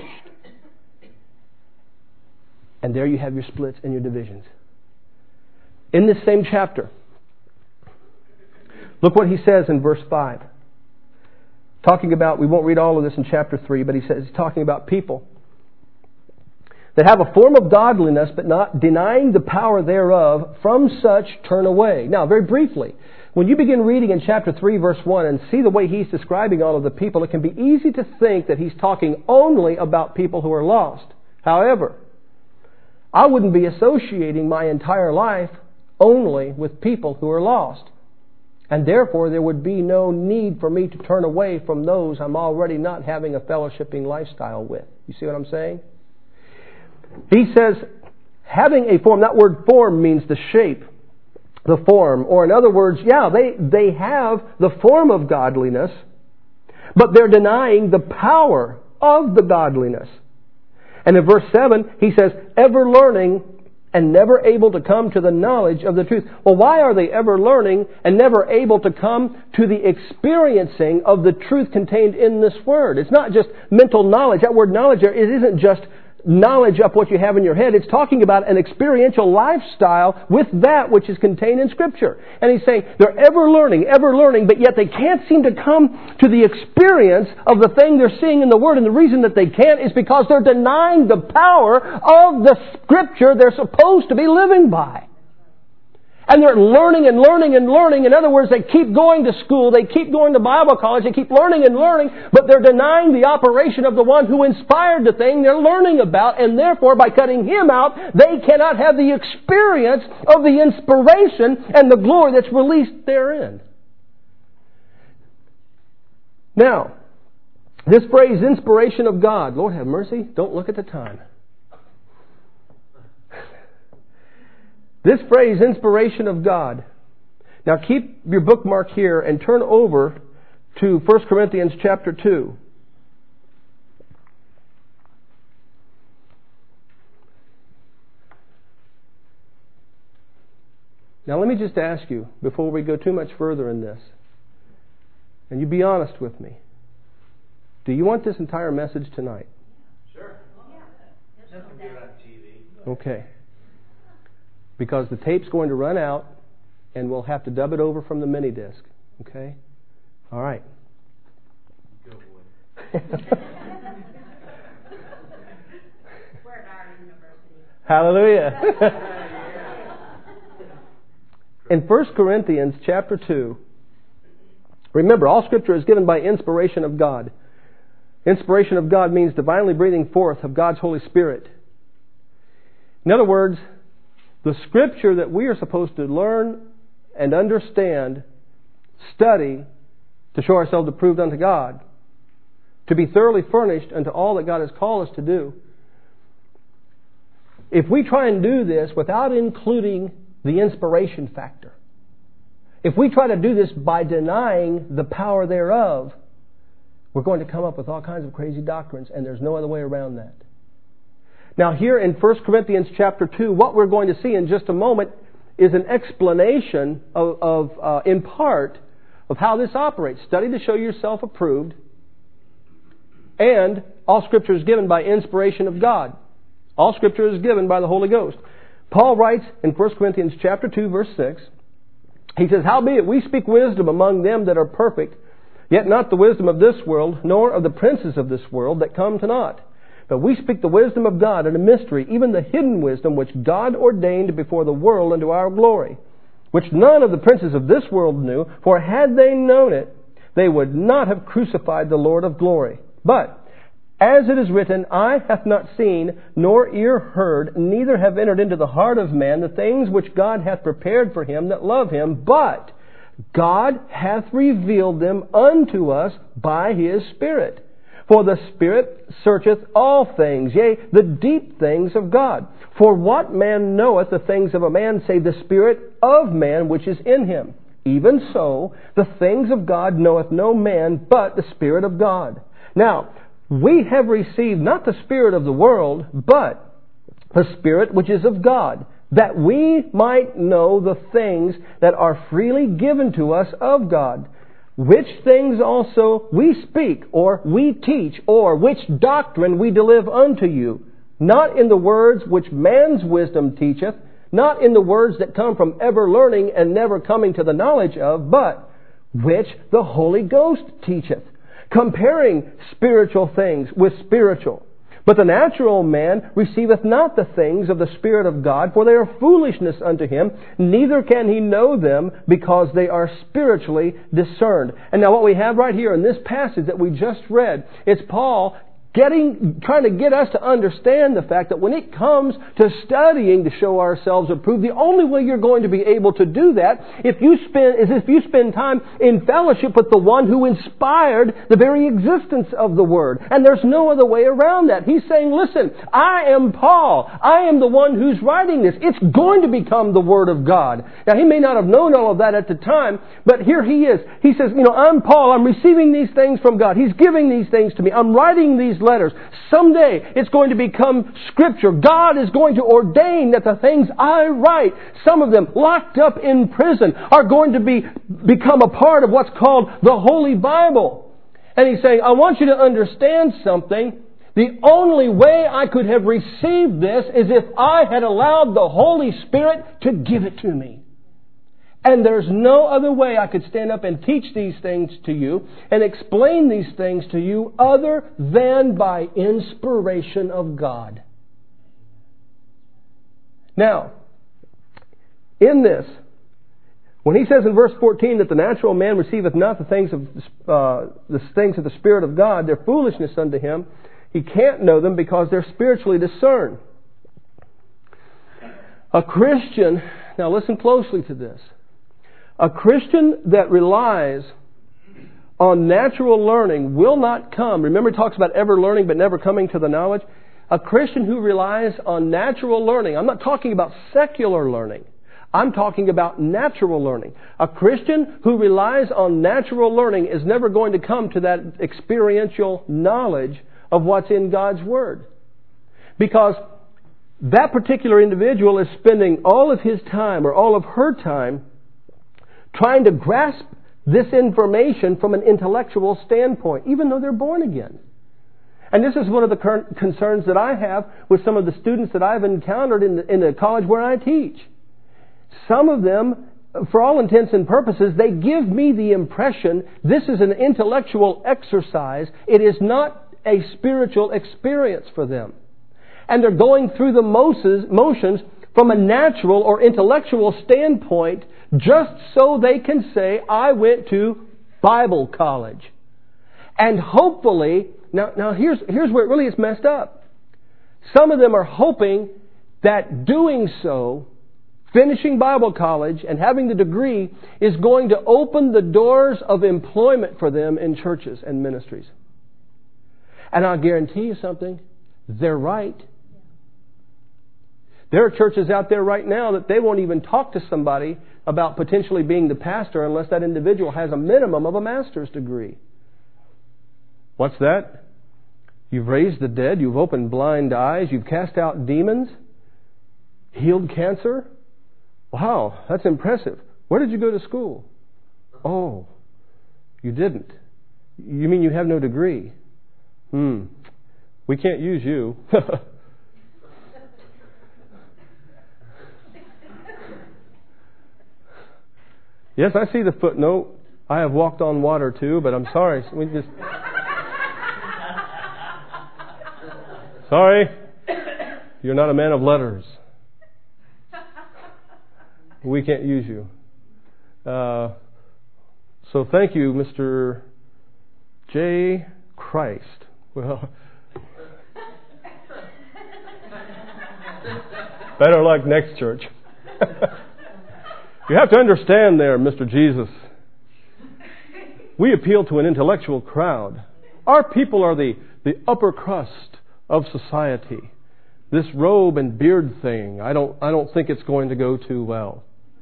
And there you have your splits and your divisions. In this same chapter, look what he says in verse five. Talking about, we won't read all of this in chapter three, but he says, he's talking about people that have a form of godliness, but not denying the power thereof, from such turn away. Now, very briefly, when you begin reading in chapter three, verse one, and see the way he's describing all of the people, it can be easy to think that he's talking only about people who are lost. However, I wouldn't be associating my entire life only with people who are lost. And therefore, there would be no need for me to turn away from those I'm already not having a fellowshipping lifestyle with. You see what I'm saying? He says, having a form, that word form means the shape, the form. Or in other words, yeah, they, they have the form of godliness, but they're denying the power of the godliness. And in verse seven, he says, ever learning and never able to come to the knowledge of the truth. Well, why are they ever learning and never able to come to the experiencing of the truth contained in this word? It's not just mental knowledge. That word knowledge there, it isn't just knowledge up what you have in your head. It's talking about an experiential lifestyle with that which is contained in Scripture. And he's saying they're ever learning, ever learning, but yet they can't seem to come to the experience of the thing they're seeing in the Word. And the reason that they can't is because they're denying the power of the Scripture they're supposed to be living by. And they're learning and learning and learning. In other words, they keep going to school, they keep going to Bible college, they keep learning and learning, but they're denying the operation of the one who inspired the thing they're learning about, and therefore, by cutting Him out, they cannot have the experience of the inspiration and the glory that's released therein. Now, this phrase, inspiration of God, Lord have mercy, don't look at the time. This phrase, inspiration of God. Now keep your bookmark here and turn over to First Corinthians chapter two. Now let me just ask you, before we go too much further in this, and you be honest with me, do you want this entire message tonight? Sure. That's good on T V. Okay. Because the tape's going to run out and we'll have to dub it over from the mini disc. Okay? All right. Go boy. We're at our university. Hallelujah. In First Corinthians chapter two, remember, all Scripture is given by inspiration of God. Inspiration of God means divinely breathing forth of God's Holy Spirit. In other words, the Scripture that we are supposed to learn and understand, study, to show ourselves approved unto God, to be thoroughly furnished unto all that God has called us to do. If we try and do this without including the inspiration factor, if we try to do this by denying the power thereof, we're going to come up with all kinds of crazy doctrines, and there's no other way around that. Now here in First Corinthians chapter two, what we're going to see in just a moment is an explanation of, of uh, in part, of how this operates. Study to show yourself approved, and all Scripture is given by inspiration of God. All Scripture is given by the Holy Ghost. Paul writes in First Corinthians chapter two, verse six, he says, "Howbeit we speak wisdom among them that are perfect, yet not the wisdom of this world, nor of the princes of this world that come to naught. But we speak the wisdom of God in a mystery, even the hidden wisdom which God ordained before the world unto our glory, which none of the princes of this world knew, for had they known it, they would not have crucified the Lord of glory. But, as it is written, eye hath not seen, nor ear heard, neither have entered into the heart of man the things which God hath prepared for him that love him, but God hath revealed them unto us by His Spirit. For the Spirit searcheth all things, yea, the deep things of God. For what man knoweth the things of a man, save the Spirit of man which is in him? Even so, the things of God knoweth no man but the Spirit of God. Now, we have received not the spirit of the world, but the Spirit which is of God, that we might know the things that are freely given to us of God. Which things also we speak, or we teach, or which doctrine we deliver unto you, not in the words which man's wisdom teacheth, not in the words that come from ever learning and never coming to the knowledge of, but which the Holy Ghost teacheth, comparing spiritual things with spiritual. But the natural man receiveth not the things of the Spirit of God, for they are foolishness unto him, neither can he know them, because they are spiritually discerned. And now what we have right here in this passage that we just read, it's Paul Getting, trying to get us to understand the fact that when it comes to studying to show ourselves approved, the only way you're going to be able to do that if you spend, is if you spend time in fellowship with the one who inspired the very existence of the Word. And there's no other way around that. He's saying, listen, I am Paul. I am the one who's writing this. It's going to become the Word of God. Now, he may not have known all of that at the time, but here he is. He says, you know, I'm Paul. I'm receiving these things from God. He's giving these things to me. I'm writing these letters. Someday it's going to become Scripture. God is going to ordain that the things I write, some of them locked up in prison, are going to be become a part of what's called the Holy Bible. And he's saying, I want you to understand something. The only way I could have received this is if I had allowed the Holy Spirit to give it to me. And there's no other way I could stand up and teach these things to you and explain these things to you other than by inspiration of God. Now, in this, when he says in verse fourteen that the natural man receiveth not the things of uh, the things of the Spirit of God, they're foolishness unto him. He can't know them because they're spiritually discerned. A Christian, now listen closely to this. A Christian that relies on natural learning will not come. Remember, he talks about ever learning but never coming to the knowledge. A Christian who relies on natural learning, I'm not talking about secular learning. I'm talking about natural learning. A Christian who relies on natural learning is never going to come to that experiential knowledge of what's in God's Word. Because that particular individual is spending all of his time or all of her time trying to grasp this information from an intellectual standpoint, even though they're born again. And this is one of the current concerns that I have with some of the students that I've encountered in the, in the college where I teach. Some of them, for all intents and purposes, they give me the impression this is an intellectual exercise. It is not a spiritual experience for them. And they're going through the motions from a natural or intellectual standpoint just so they can say, I went to Bible college. And hopefully, now, now here's, here's where it really is messed up. Some of them are hoping that doing so, finishing Bible college and having the degree, is going to open the doors of employment for them in churches and ministries. And I'll guarantee you something, they're right. There are churches out there right now that they won't even talk to somebody about potentially being the pastor unless that individual has a minimum of a master's degree. What's that? You've raised the dead, you've opened blind eyes, you've cast out demons, healed cancer. Wow, that's impressive. Where did you go to school? Oh, you didn't. You mean you have no degree? Hmm. We can't use you. Yes, I see the footnote. I have walked on water too, but I'm sorry. We just sorry, you're not a man of letters. We can't use you. Uh, so thank you, Mister J. Christ. Well, better luck next church. You have to understand there, Mister Jesus. We appeal to an intellectual crowd. Our people are the, the upper crust of society. This robe and beard thing, I don't, I don't think it's going to go too well.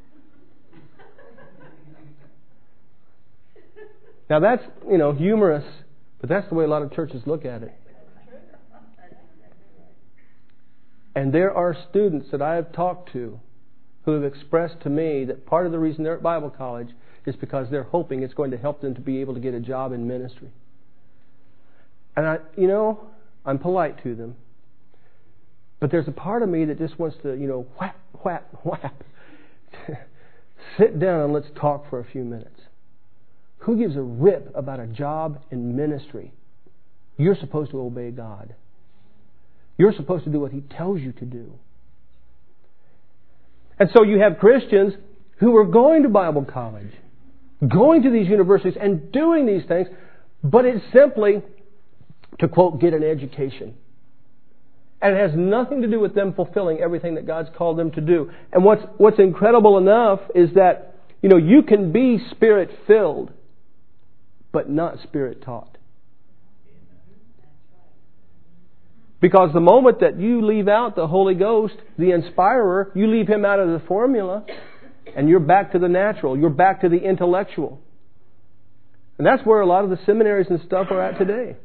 Now that's, you know, humorous, but that's the way a lot of churches look at it. And there are students that I have talked to who have expressed to me that part of the reason they're at Bible college is because they're hoping it's going to help them to be able to get a job in ministry. And I, you know, I'm polite to them. But there's a part of me that just wants to, you know, whap, whap, whap. Sit down and let's talk for a few minutes. Who gives a rip about a job in ministry? You're supposed to obey God. You're supposed to do what He tells you to do. And so you have Christians who are going to Bible college, going to these universities and doing these things, but it's simply to, quote, get an education. And it has nothing to do with them fulfilling everything that God's called them to do. And what's what's incredible enough is that, you know, you can be Spirit-filled, but not Spirit-taught. Because the moment that you leave out the Holy Ghost, the inspirer, you leave Him out of the formula, and you're back to the natural. You're back to the intellectual. And that's where a lot of the seminaries and stuff are at today.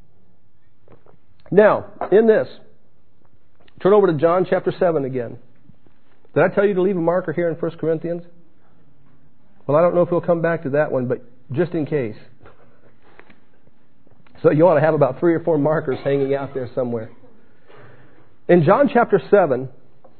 Now, in this, turn over to John chapter seven again. Did I tell you to leave a marker here in First Corinthians? Well, I don't know if we'll come back to that one, but just in case. So you ought to have about three or four markers hanging out there somewhere. In John chapter seven,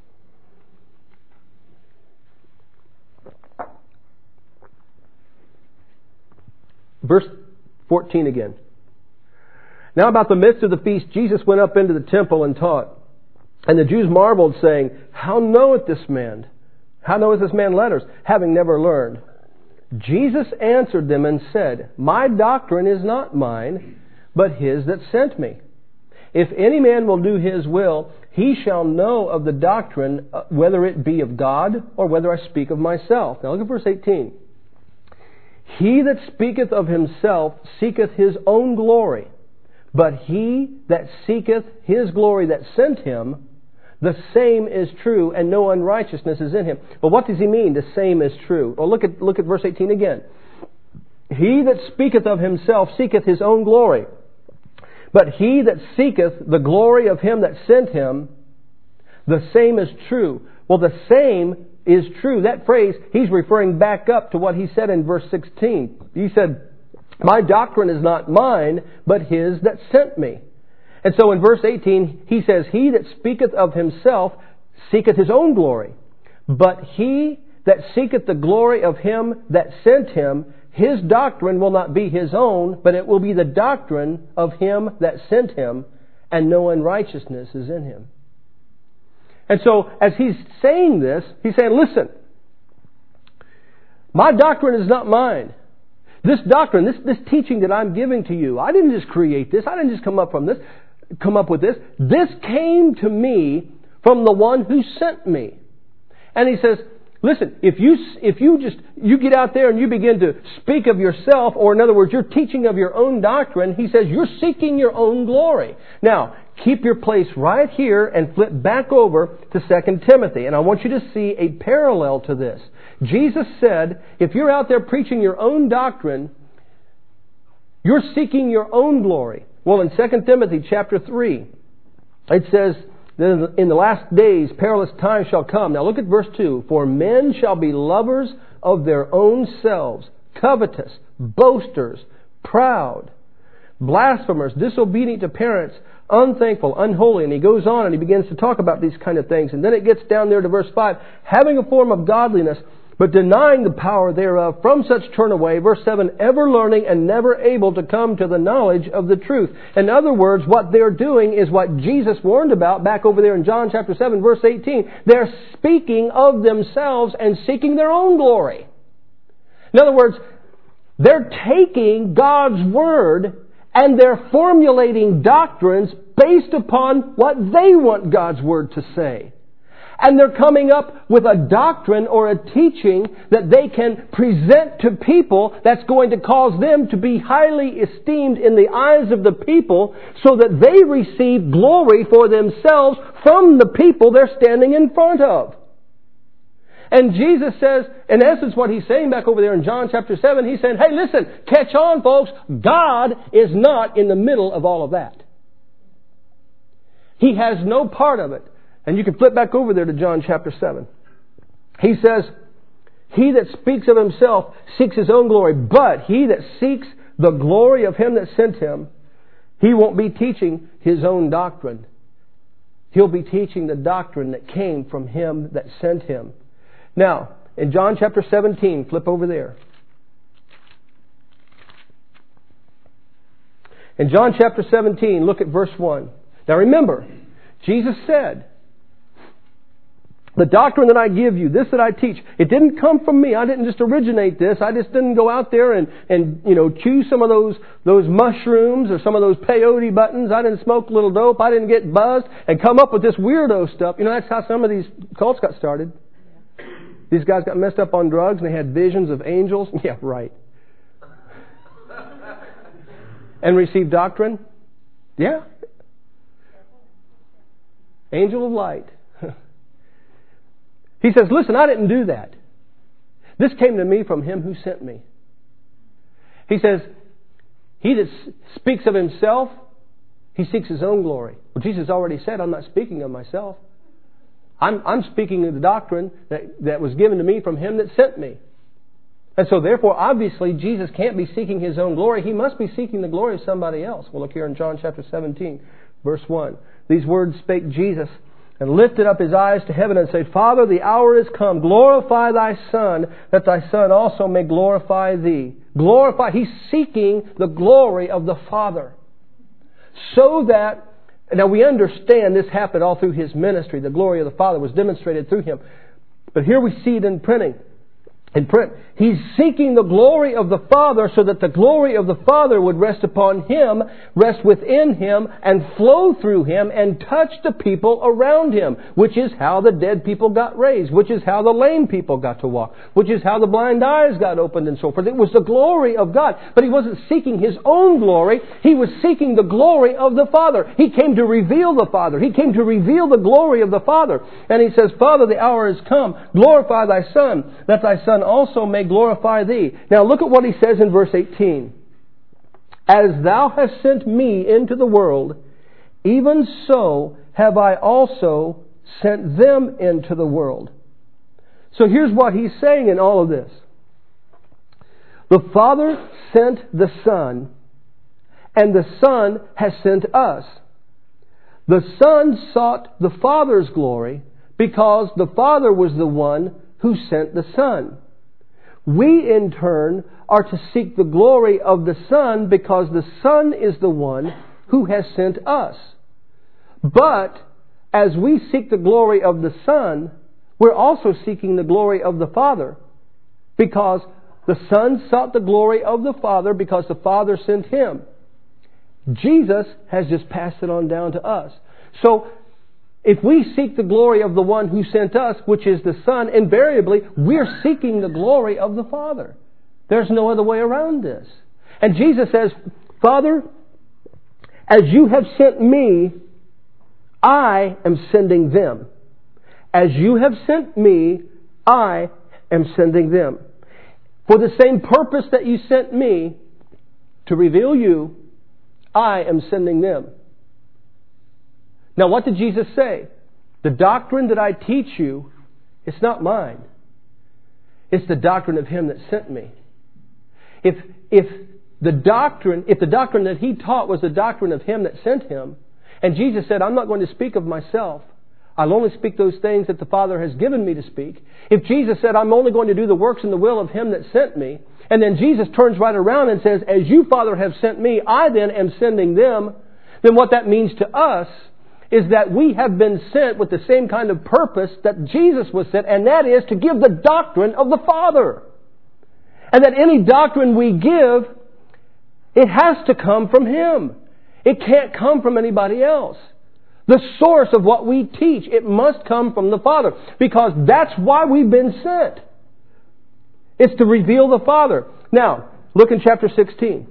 verse fourteen again. Now about the midst of the feast, Jesus went up into the temple and taught. And the Jews marveled, saying, How knoweth this man? How knoweth this man letters, having never learned? Jesus answered them and said, My doctrine is not mine, but His that sent me. If any man will do His will, he shall know of the doctrine, whether it be of God or whether I speak of myself. Now look at verse eighteen. He that speaketh of himself seeketh his own glory, but he that seeketh His glory that sent him, the same is true, and no unrighteousness is in him. But what does he mean, the same is true? Well, look at, look at verse eighteen again. He that speaketh of himself seeketh his own glory, but he that seeketh the glory of Him that sent him, the same is true. Well, the same is true. That phrase, he's referring back up to what he said in verse sixteen. He said, My doctrine is not mine, but His that sent me. And so in verse eighteen, he says, He that speaketh of himself seeketh his own glory, but he that seeketh the glory of Him that sent him, his doctrine will not be his own, but it will be the doctrine of Him that sent him, and no unrighteousness is in him. And so as he's saying this, he's saying, listen, my doctrine is not mine. This doctrine, this, this teaching that I'm giving to you, I didn't just create this. I didn't just come up from this, come up with this. This came to me from the one who sent me. And he says, listen, if you, if you just, you get out there and you begin to speak of yourself, or in other words, you're teaching of your own doctrine, he says you're seeking your own glory. Now, keep your place right here and flip back over to Second Timothy. And I want you to see a parallel to this. Jesus said, if you're out there preaching your own doctrine, you're seeking your own glory. Well, in Second Timothy chapter three, it says, in the last days perilous times shall come. Now look at verse two. For men shall be lovers of their own selves, covetous, boasters, proud, blasphemers, disobedient to parents, unthankful, unholy. And he goes on and he begins to talk about these kind of things. And then it gets down there to verse five. Having a form of godliness, but denying the power thereof, from such turn away. Verse seven, ever learning and never able to come to the knowledge of the truth. In other words, what they're doing is what Jesus warned about back over there in John chapter seven, verse eighteen. They're speaking of themselves and seeking their own glory. In other words, they're taking God's Word and they're formulating doctrines based upon what they want God's Word to say. And they're coming up with a doctrine or a teaching that they can present to people that's going to cause them to be highly esteemed in the eyes of the people so that they receive glory for themselves from the people they're standing in front of. And Jesus says, in essence, what He's saying back over there in John chapter seven, He's saying, hey, listen, catch on, folks. God is not in the middle of all of that. He has no part of it. And you can flip back over there to John chapter seven. He says, he that speaks of himself seeks his own glory, but he that seeks the glory of Him that sent him, he won't be teaching his own doctrine. He'll be teaching the doctrine that came from Him that sent him. Now, in John chapter seventeen, flip over there. In John chapter seventeen, look at verse one. Now remember, Jesus said, the doctrine that I give you, this that I teach, it didn't come from me. I didn't just originate this. I just didn't go out there and, and you know, chew some of those, those mushrooms or some of those peyote buttons. I didn't smoke a little dope. I didn't get buzzed and come up with this weirdo stuff. You know, that's how some of these cults got started. These guys got messed up on drugs and they had visions of angels. Yeah, right. And received doctrine. Yeah. Angel of light. He says, listen, I didn't do that. This came to me from Him who sent me. He says, he that speaks of himself, he seeks his own glory. Well, Jesus already said, I'm not speaking of myself. I'm, I'm speaking of the doctrine that, that was given to me from Him that sent me. And so therefore, obviously, Jesus can't be seeking His own glory. He must be seeking the glory of somebody else. We'll look here in John chapter seventeen, verse one. These words spake Jesus, and lifted up His eyes to heaven and said, Father, the hour is come. Glorify Thy Son, that Thy Son also may glorify Thee. Glorify. He's seeking the glory of the Father. So that, now we understand this happened all through His ministry. The glory of the Father was demonstrated through Him. But here we see it in printing. In print. He's seeking the glory of the Father so that the glory of the Father would rest upon Him, rest within Him, and flow through Him and touch the people around Him, which is how the dead people got raised, which is how the lame people got to walk, which is how the blind eyes got opened and so forth. It was the glory of God. But He wasn't seeking His own glory. He was seeking the glory of the Father. He came to reveal the Father. He came to reveal the glory of the Father. And He says, Father, the hour is come. Glorify Thy Son, that Thy Son also may glorify Thee. Now look at what He says in verse eighteen. As Thou hast sent me into the world, even so have I also sent them into the world. So here's what He's saying in all of this. The Father sent the Son, and the Son has sent us. The Son sought the Father's glory because the Father was the one who sent the Son. We, in turn, are to seek the glory of the Son because the Son is the one who has sent us. But as we seek the glory of the Son, we're also seeking the glory of the Father because the Son sought the glory of the Father because the Father sent Him. Jesus has just passed it on down to us. So, if we seek the glory of the one who sent us, which is the Son, invariably, we're seeking the glory of the Father. There's no other way around this. And Jesus says, Father, as you have sent me, I am sending them. As you have sent me, I am sending them. For the same purpose that you sent me, to reveal you, I am sending them. Now, what did Jesus say? The doctrine that I teach you, it's not mine. It's the doctrine of Him that sent me. If, if the doctrine, if the doctrine that He taught was the doctrine of Him that sent Him, and Jesus said, I'm not going to speak of myself. I'll only speak those things that the Father has given me to speak. If Jesus said, I'm only going to do the works and the will of Him that sent me, and then Jesus turns right around and says, as you, Father, have sent me, I then am sending them, then what that means to us is that we have been sent with the same kind of purpose that Jesus was sent, and that is to give the doctrine of the Father. And that any doctrine we give, it has to come from Him. It can't come from anybody else. The source of what we teach, it must come from the Father. Because that's why we've been sent. It's to reveal the Father. Now, look in chapter sixteen.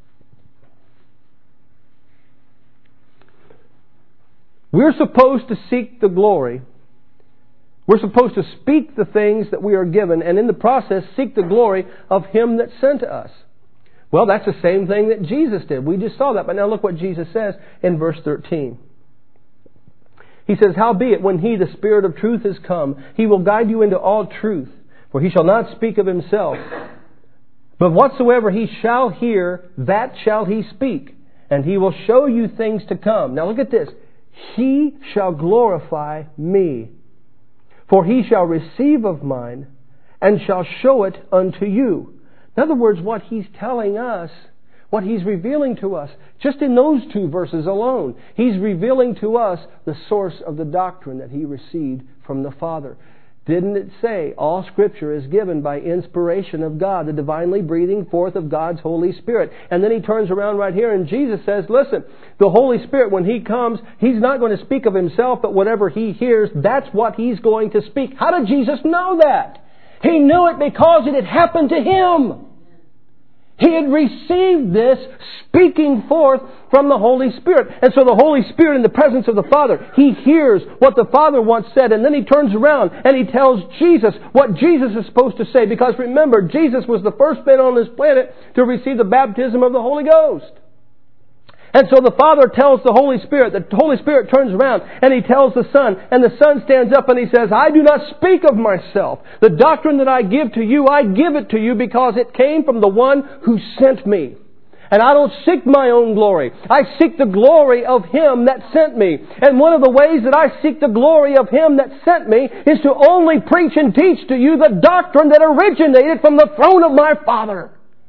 We're supposed to seek the glory. We're supposed to speak the things that we are given, and in the process seek the glory of Him that sent us. Well, that's the same thing that Jesus did. We just saw that. But now look what Jesus says in verse thirteen. He says, "Howbeit, when He, the Spirit of truth, is come, He will guide you into all truth. For He shall not speak of Himself. But whatsoever He shall hear, that shall He speak. And He will show you things to come." Now look at this. "He shall glorify me. For He shall receive of mine, and shall show it unto you." In other words, what He's telling us, what He's revealing to us, just in those two verses alone, He's revealing to us the source of the doctrine that He received from the Father. Didn't it say, all Scripture is given by inspiration of God, the divinely breathing forth of God's Holy Spirit? And then He turns around right here and Jesus says, listen, the Holy Spirit, when He comes, He's not going to speak of Himself, but whatever He hears, that's what He's going to speak. How did Jesus know that? He knew it because it had happened to Him. He had received this speaking forth from the Holy Spirit. And so the Holy Spirit, in the presence of the Father, He hears what the Father once said, and then He turns around and He tells Jesus what Jesus is supposed to say. Because remember, Jesus was the first man on this planet to receive the baptism of the Holy Ghost. And so the Father tells the Holy Spirit, the Holy Spirit turns around and He tells the Son, and the Son stands up and He says, "I do not speak of myself. The doctrine that I give to you, I give it to you because it came from the one who sent me. And I don't seek my own glory. I seek the glory of Him that sent me. And one of the ways that I seek the glory of Him that sent me is to only preach and teach to you the doctrine that originated from the throne of my Father."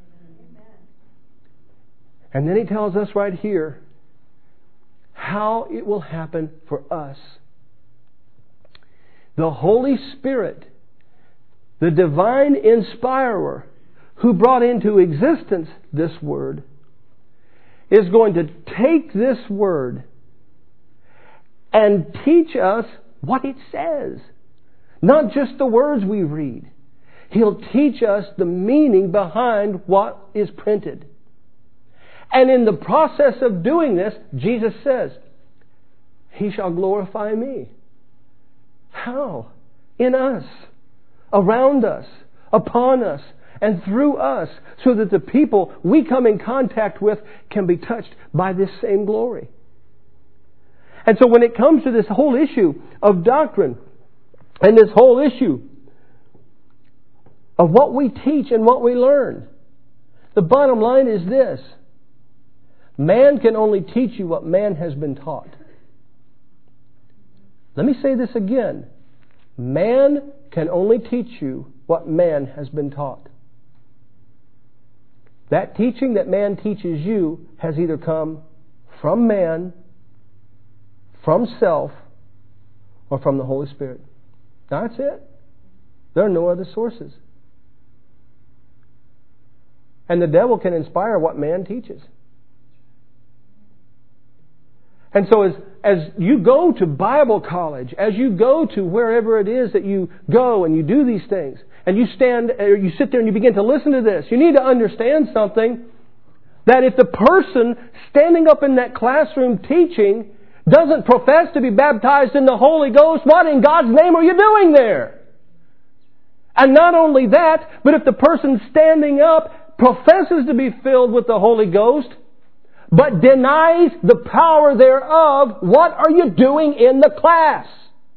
And then He tells us right here how it will happen for us. The Holy Spirit, the divine inspirer who brought into existence this Word, is going to take this Word and teach us what it says. Not just the words we read. He'll teach us the meaning behind what is printed. And in the process of doing this, Jesus says, He shall glorify me. How? In us, around us, upon us, and through us, so that the people we come in contact with can be touched by this same glory. And so when it comes to this whole issue of doctrine, and this whole issue of what we teach and what we learn, the bottom line is this. Man can only teach you what man has been taught. Let me say this again. Man can only teach you what man has been taught. That teaching that man teaches you has either come from man, from self, or from the Holy Spirit. That's it. There are no other sources. And the devil can inspire what man teaches. And so as, as you go to Bible college, as you go to wherever it is that you go and you do these things, and you stand, or you sit there and you begin to listen to this, you need to understand something, that if the person standing up in that classroom teaching doesn't profess to be baptized in the Holy Ghost, what in God's name are you doing there? And not only that, but if the person standing up professes to be filled with the Holy Ghost, but denies the power thereof, what are you doing in the class?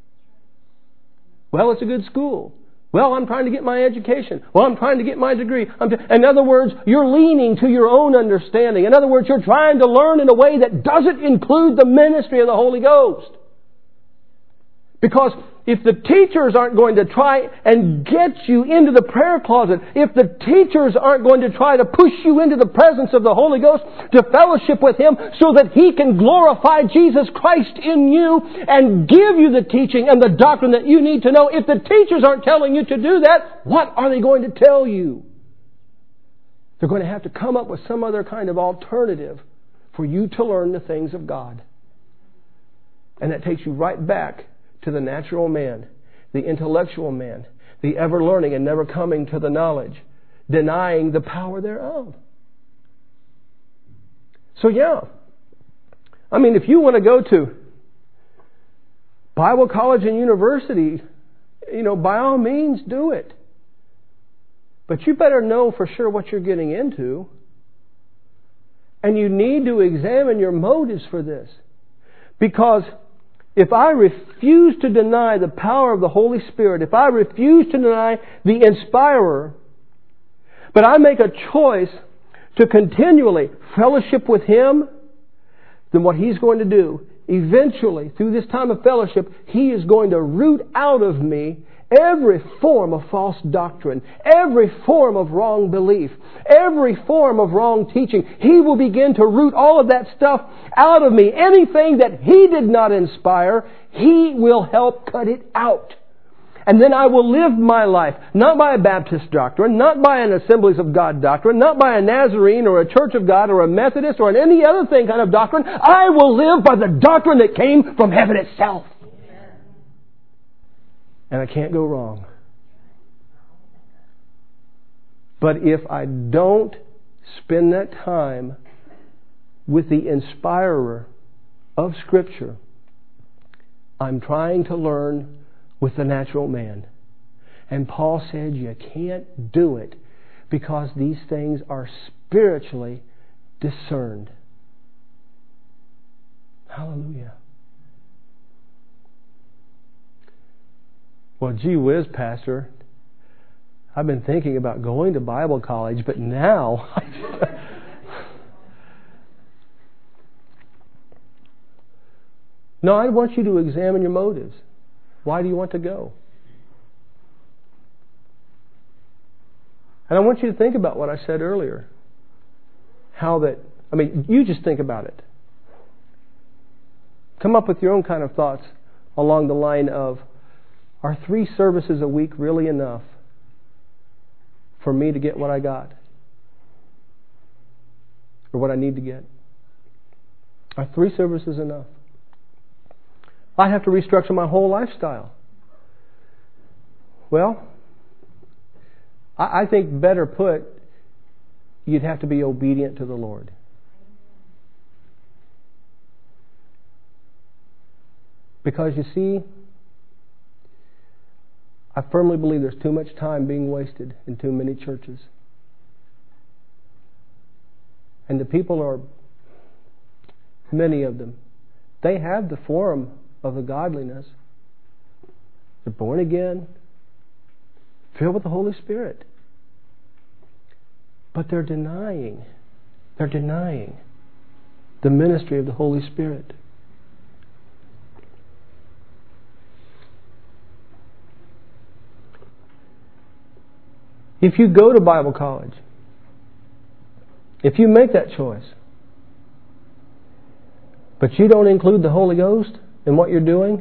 Well, it's a good school. Well, I'm trying to get my education. Well, I'm trying to get my degree. I'm t- in other words, you're leaning to your own understanding. In other words, you're trying to learn in a way that doesn't include the ministry of the Holy Ghost. Because if the teachers aren't going to try and get you into the prayer closet, if the teachers aren't going to try to push you into the presence of the Holy Ghost to fellowship with Him so that He can glorify Jesus Christ in you and give you the teaching and the doctrine that you need to know, if the teachers aren't telling you to do that, what are they going to tell you? They're going to have to come up with some other kind of alternative for you to learn the things of God. And that takes you right back to the natural man, the intellectual man, the ever learning and never coming to the knowledge, denying the power thereof. So yeah, I mean, if you want to go to Bible college and university, you know, by all means do it. But you better know for sure what you're getting into. And you need to examine your motives for this. Because if I refuse to deny the power of the Holy Spirit, if I refuse to deny the inspirer, but I make a choice to continually fellowship with Him, then what He's going to do, eventually, through this time of fellowship, He is going to root out of me every form of false doctrine, every form of wrong belief, every form of wrong teaching. He will begin to root all of that stuff out of me. Anything that He did not inspire, He will help cut it out. And then I will live my life, not by a Baptist doctrine, not by an Assemblies of God doctrine, not by a Nazarene or a Church of God or a Methodist or any other thing kind of doctrine. I will live by the doctrine that came from heaven itself. And I can't go wrong. But if I don't spend that time with the inspirer of Scripture, I'm trying to learn with the natural man. And Paul said you can't do it because these things are spiritually discerned. Hallelujah. Well, gee whiz, Pastor, I've been thinking about going to Bible college, but now... No, I want you to examine your motives. Why do you want to go? And I want you to think about what I said earlier. How that, I mean, you just think about it. Come up with your own kind of thoughts along the line of, are three services a week really enough for me to get what I got? Or what I need to get? Are three services enough? I have to restructure my whole lifestyle. Well, I, I think better put, you'd have to be obedient to the Lord. Because you see, I firmly believe there's too much time being wasted in too many churches. And the people are, many of them, they have the form of the godliness. They're born again, filled with the Holy Spirit. But they're denying, they're denying the ministry of the Holy Spirit. If you go to Bible college, if you make that choice, but you don't include the Holy Ghost in what you're doing,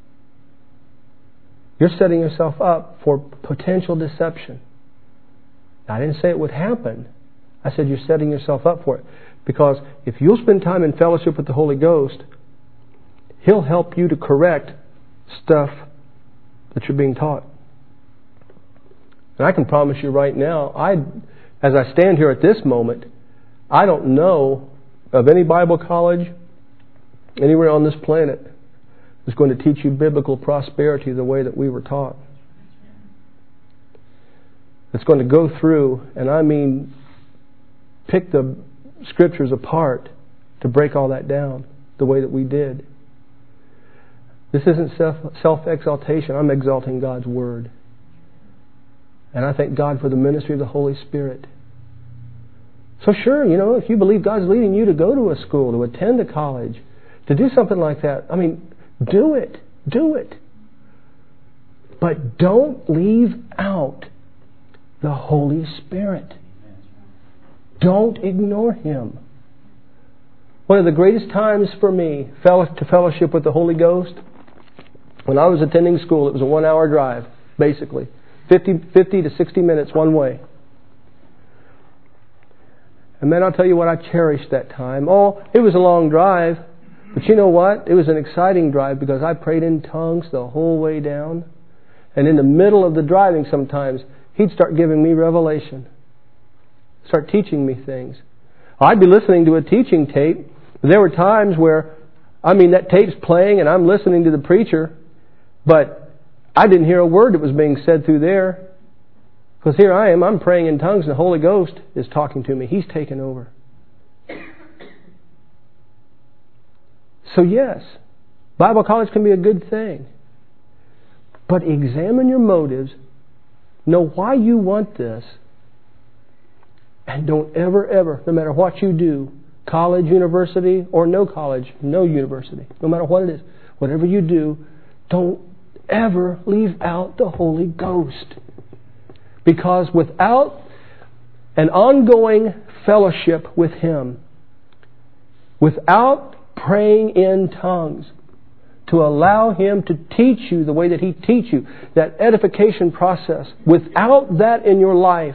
you're setting yourself up for potential deception. I didn't say it would happen. I said you're setting yourself up for it. Because if you'll spend time in fellowship with the Holy Ghost, He'll help you to correct stuff that you're being taught. And I can promise you right now, I, as I stand here at this moment, I don't know of any Bible college anywhere on this planet that's going to teach you biblical prosperity the way that we were taught. It's going to go through, and I mean, pick the Scriptures apart to break all that down the way that we did. This isn't self, self-exaltation. I'm exalting God's Word. And I thank God for the ministry of the Holy Spirit. So sure, you know, if you believe God's leading you to go to a school, to attend a college, to do something like that, I mean, do it. Do it. But don't leave out the Holy Spirit. Don't ignore Him. One of the greatest times for me to fellowship with the Holy Ghost, when I was attending school, it was a one-hour drive, basically. fifty, fifty to sixty minutes one way. And then I'll tell you what, I cherished that time. Oh, it was a long drive, But you know what? It was an exciting drive because I prayed in tongues the whole way down. And in the middle of the driving sometimes, He'd start giving me revelation. Start teaching me things. I'd be listening to a teaching tape. There were times where, I mean, that tape's playing and I'm listening to the preacher, but I didn't hear a word that was being said through there. Because here I am, I'm praying in tongues and the Holy Ghost is talking to me. He's taken over. So yes, Bible college can be a good thing. But examine your motives. Know why you want this. And don't ever, ever, no matter what you do, college, university, or no college, no university, no matter what it is, whatever you do, don't ever leave out the Holy Ghost. Because without an ongoing fellowship with Him, without praying in tongues, to allow Him to teach you the way that He teach you, that edification process, without that in your life,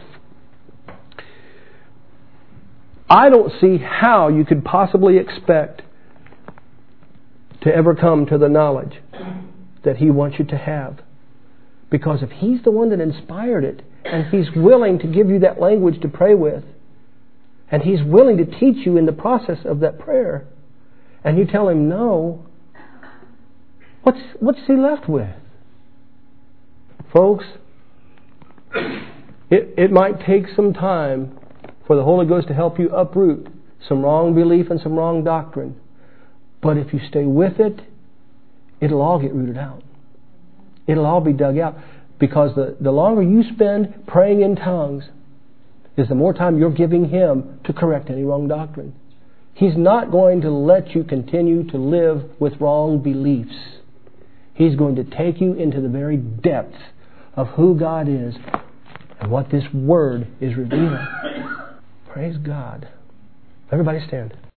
I don't see how you could possibly expect to ever come to the knowledge that He wants you to have. Because if He's the one that inspired it, and He's willing to give you that language to pray with, and He's willing to teach you in the process of that prayer, and you tell Him no, what's, what's He left with? Folks, it, it might take some time for the Holy Ghost to help you uproot some wrong belief and some wrong doctrine. But if you stay with it, it'll all get rooted out. It'll all be dug out. Because the, the longer you spend praying in tongues is the more time you're giving Him to correct any wrong doctrine. He's not going to let you continue to live with wrong beliefs. He's going to take you into the very depths of who God is and what this Word is revealing. Praise God. Everybody stand.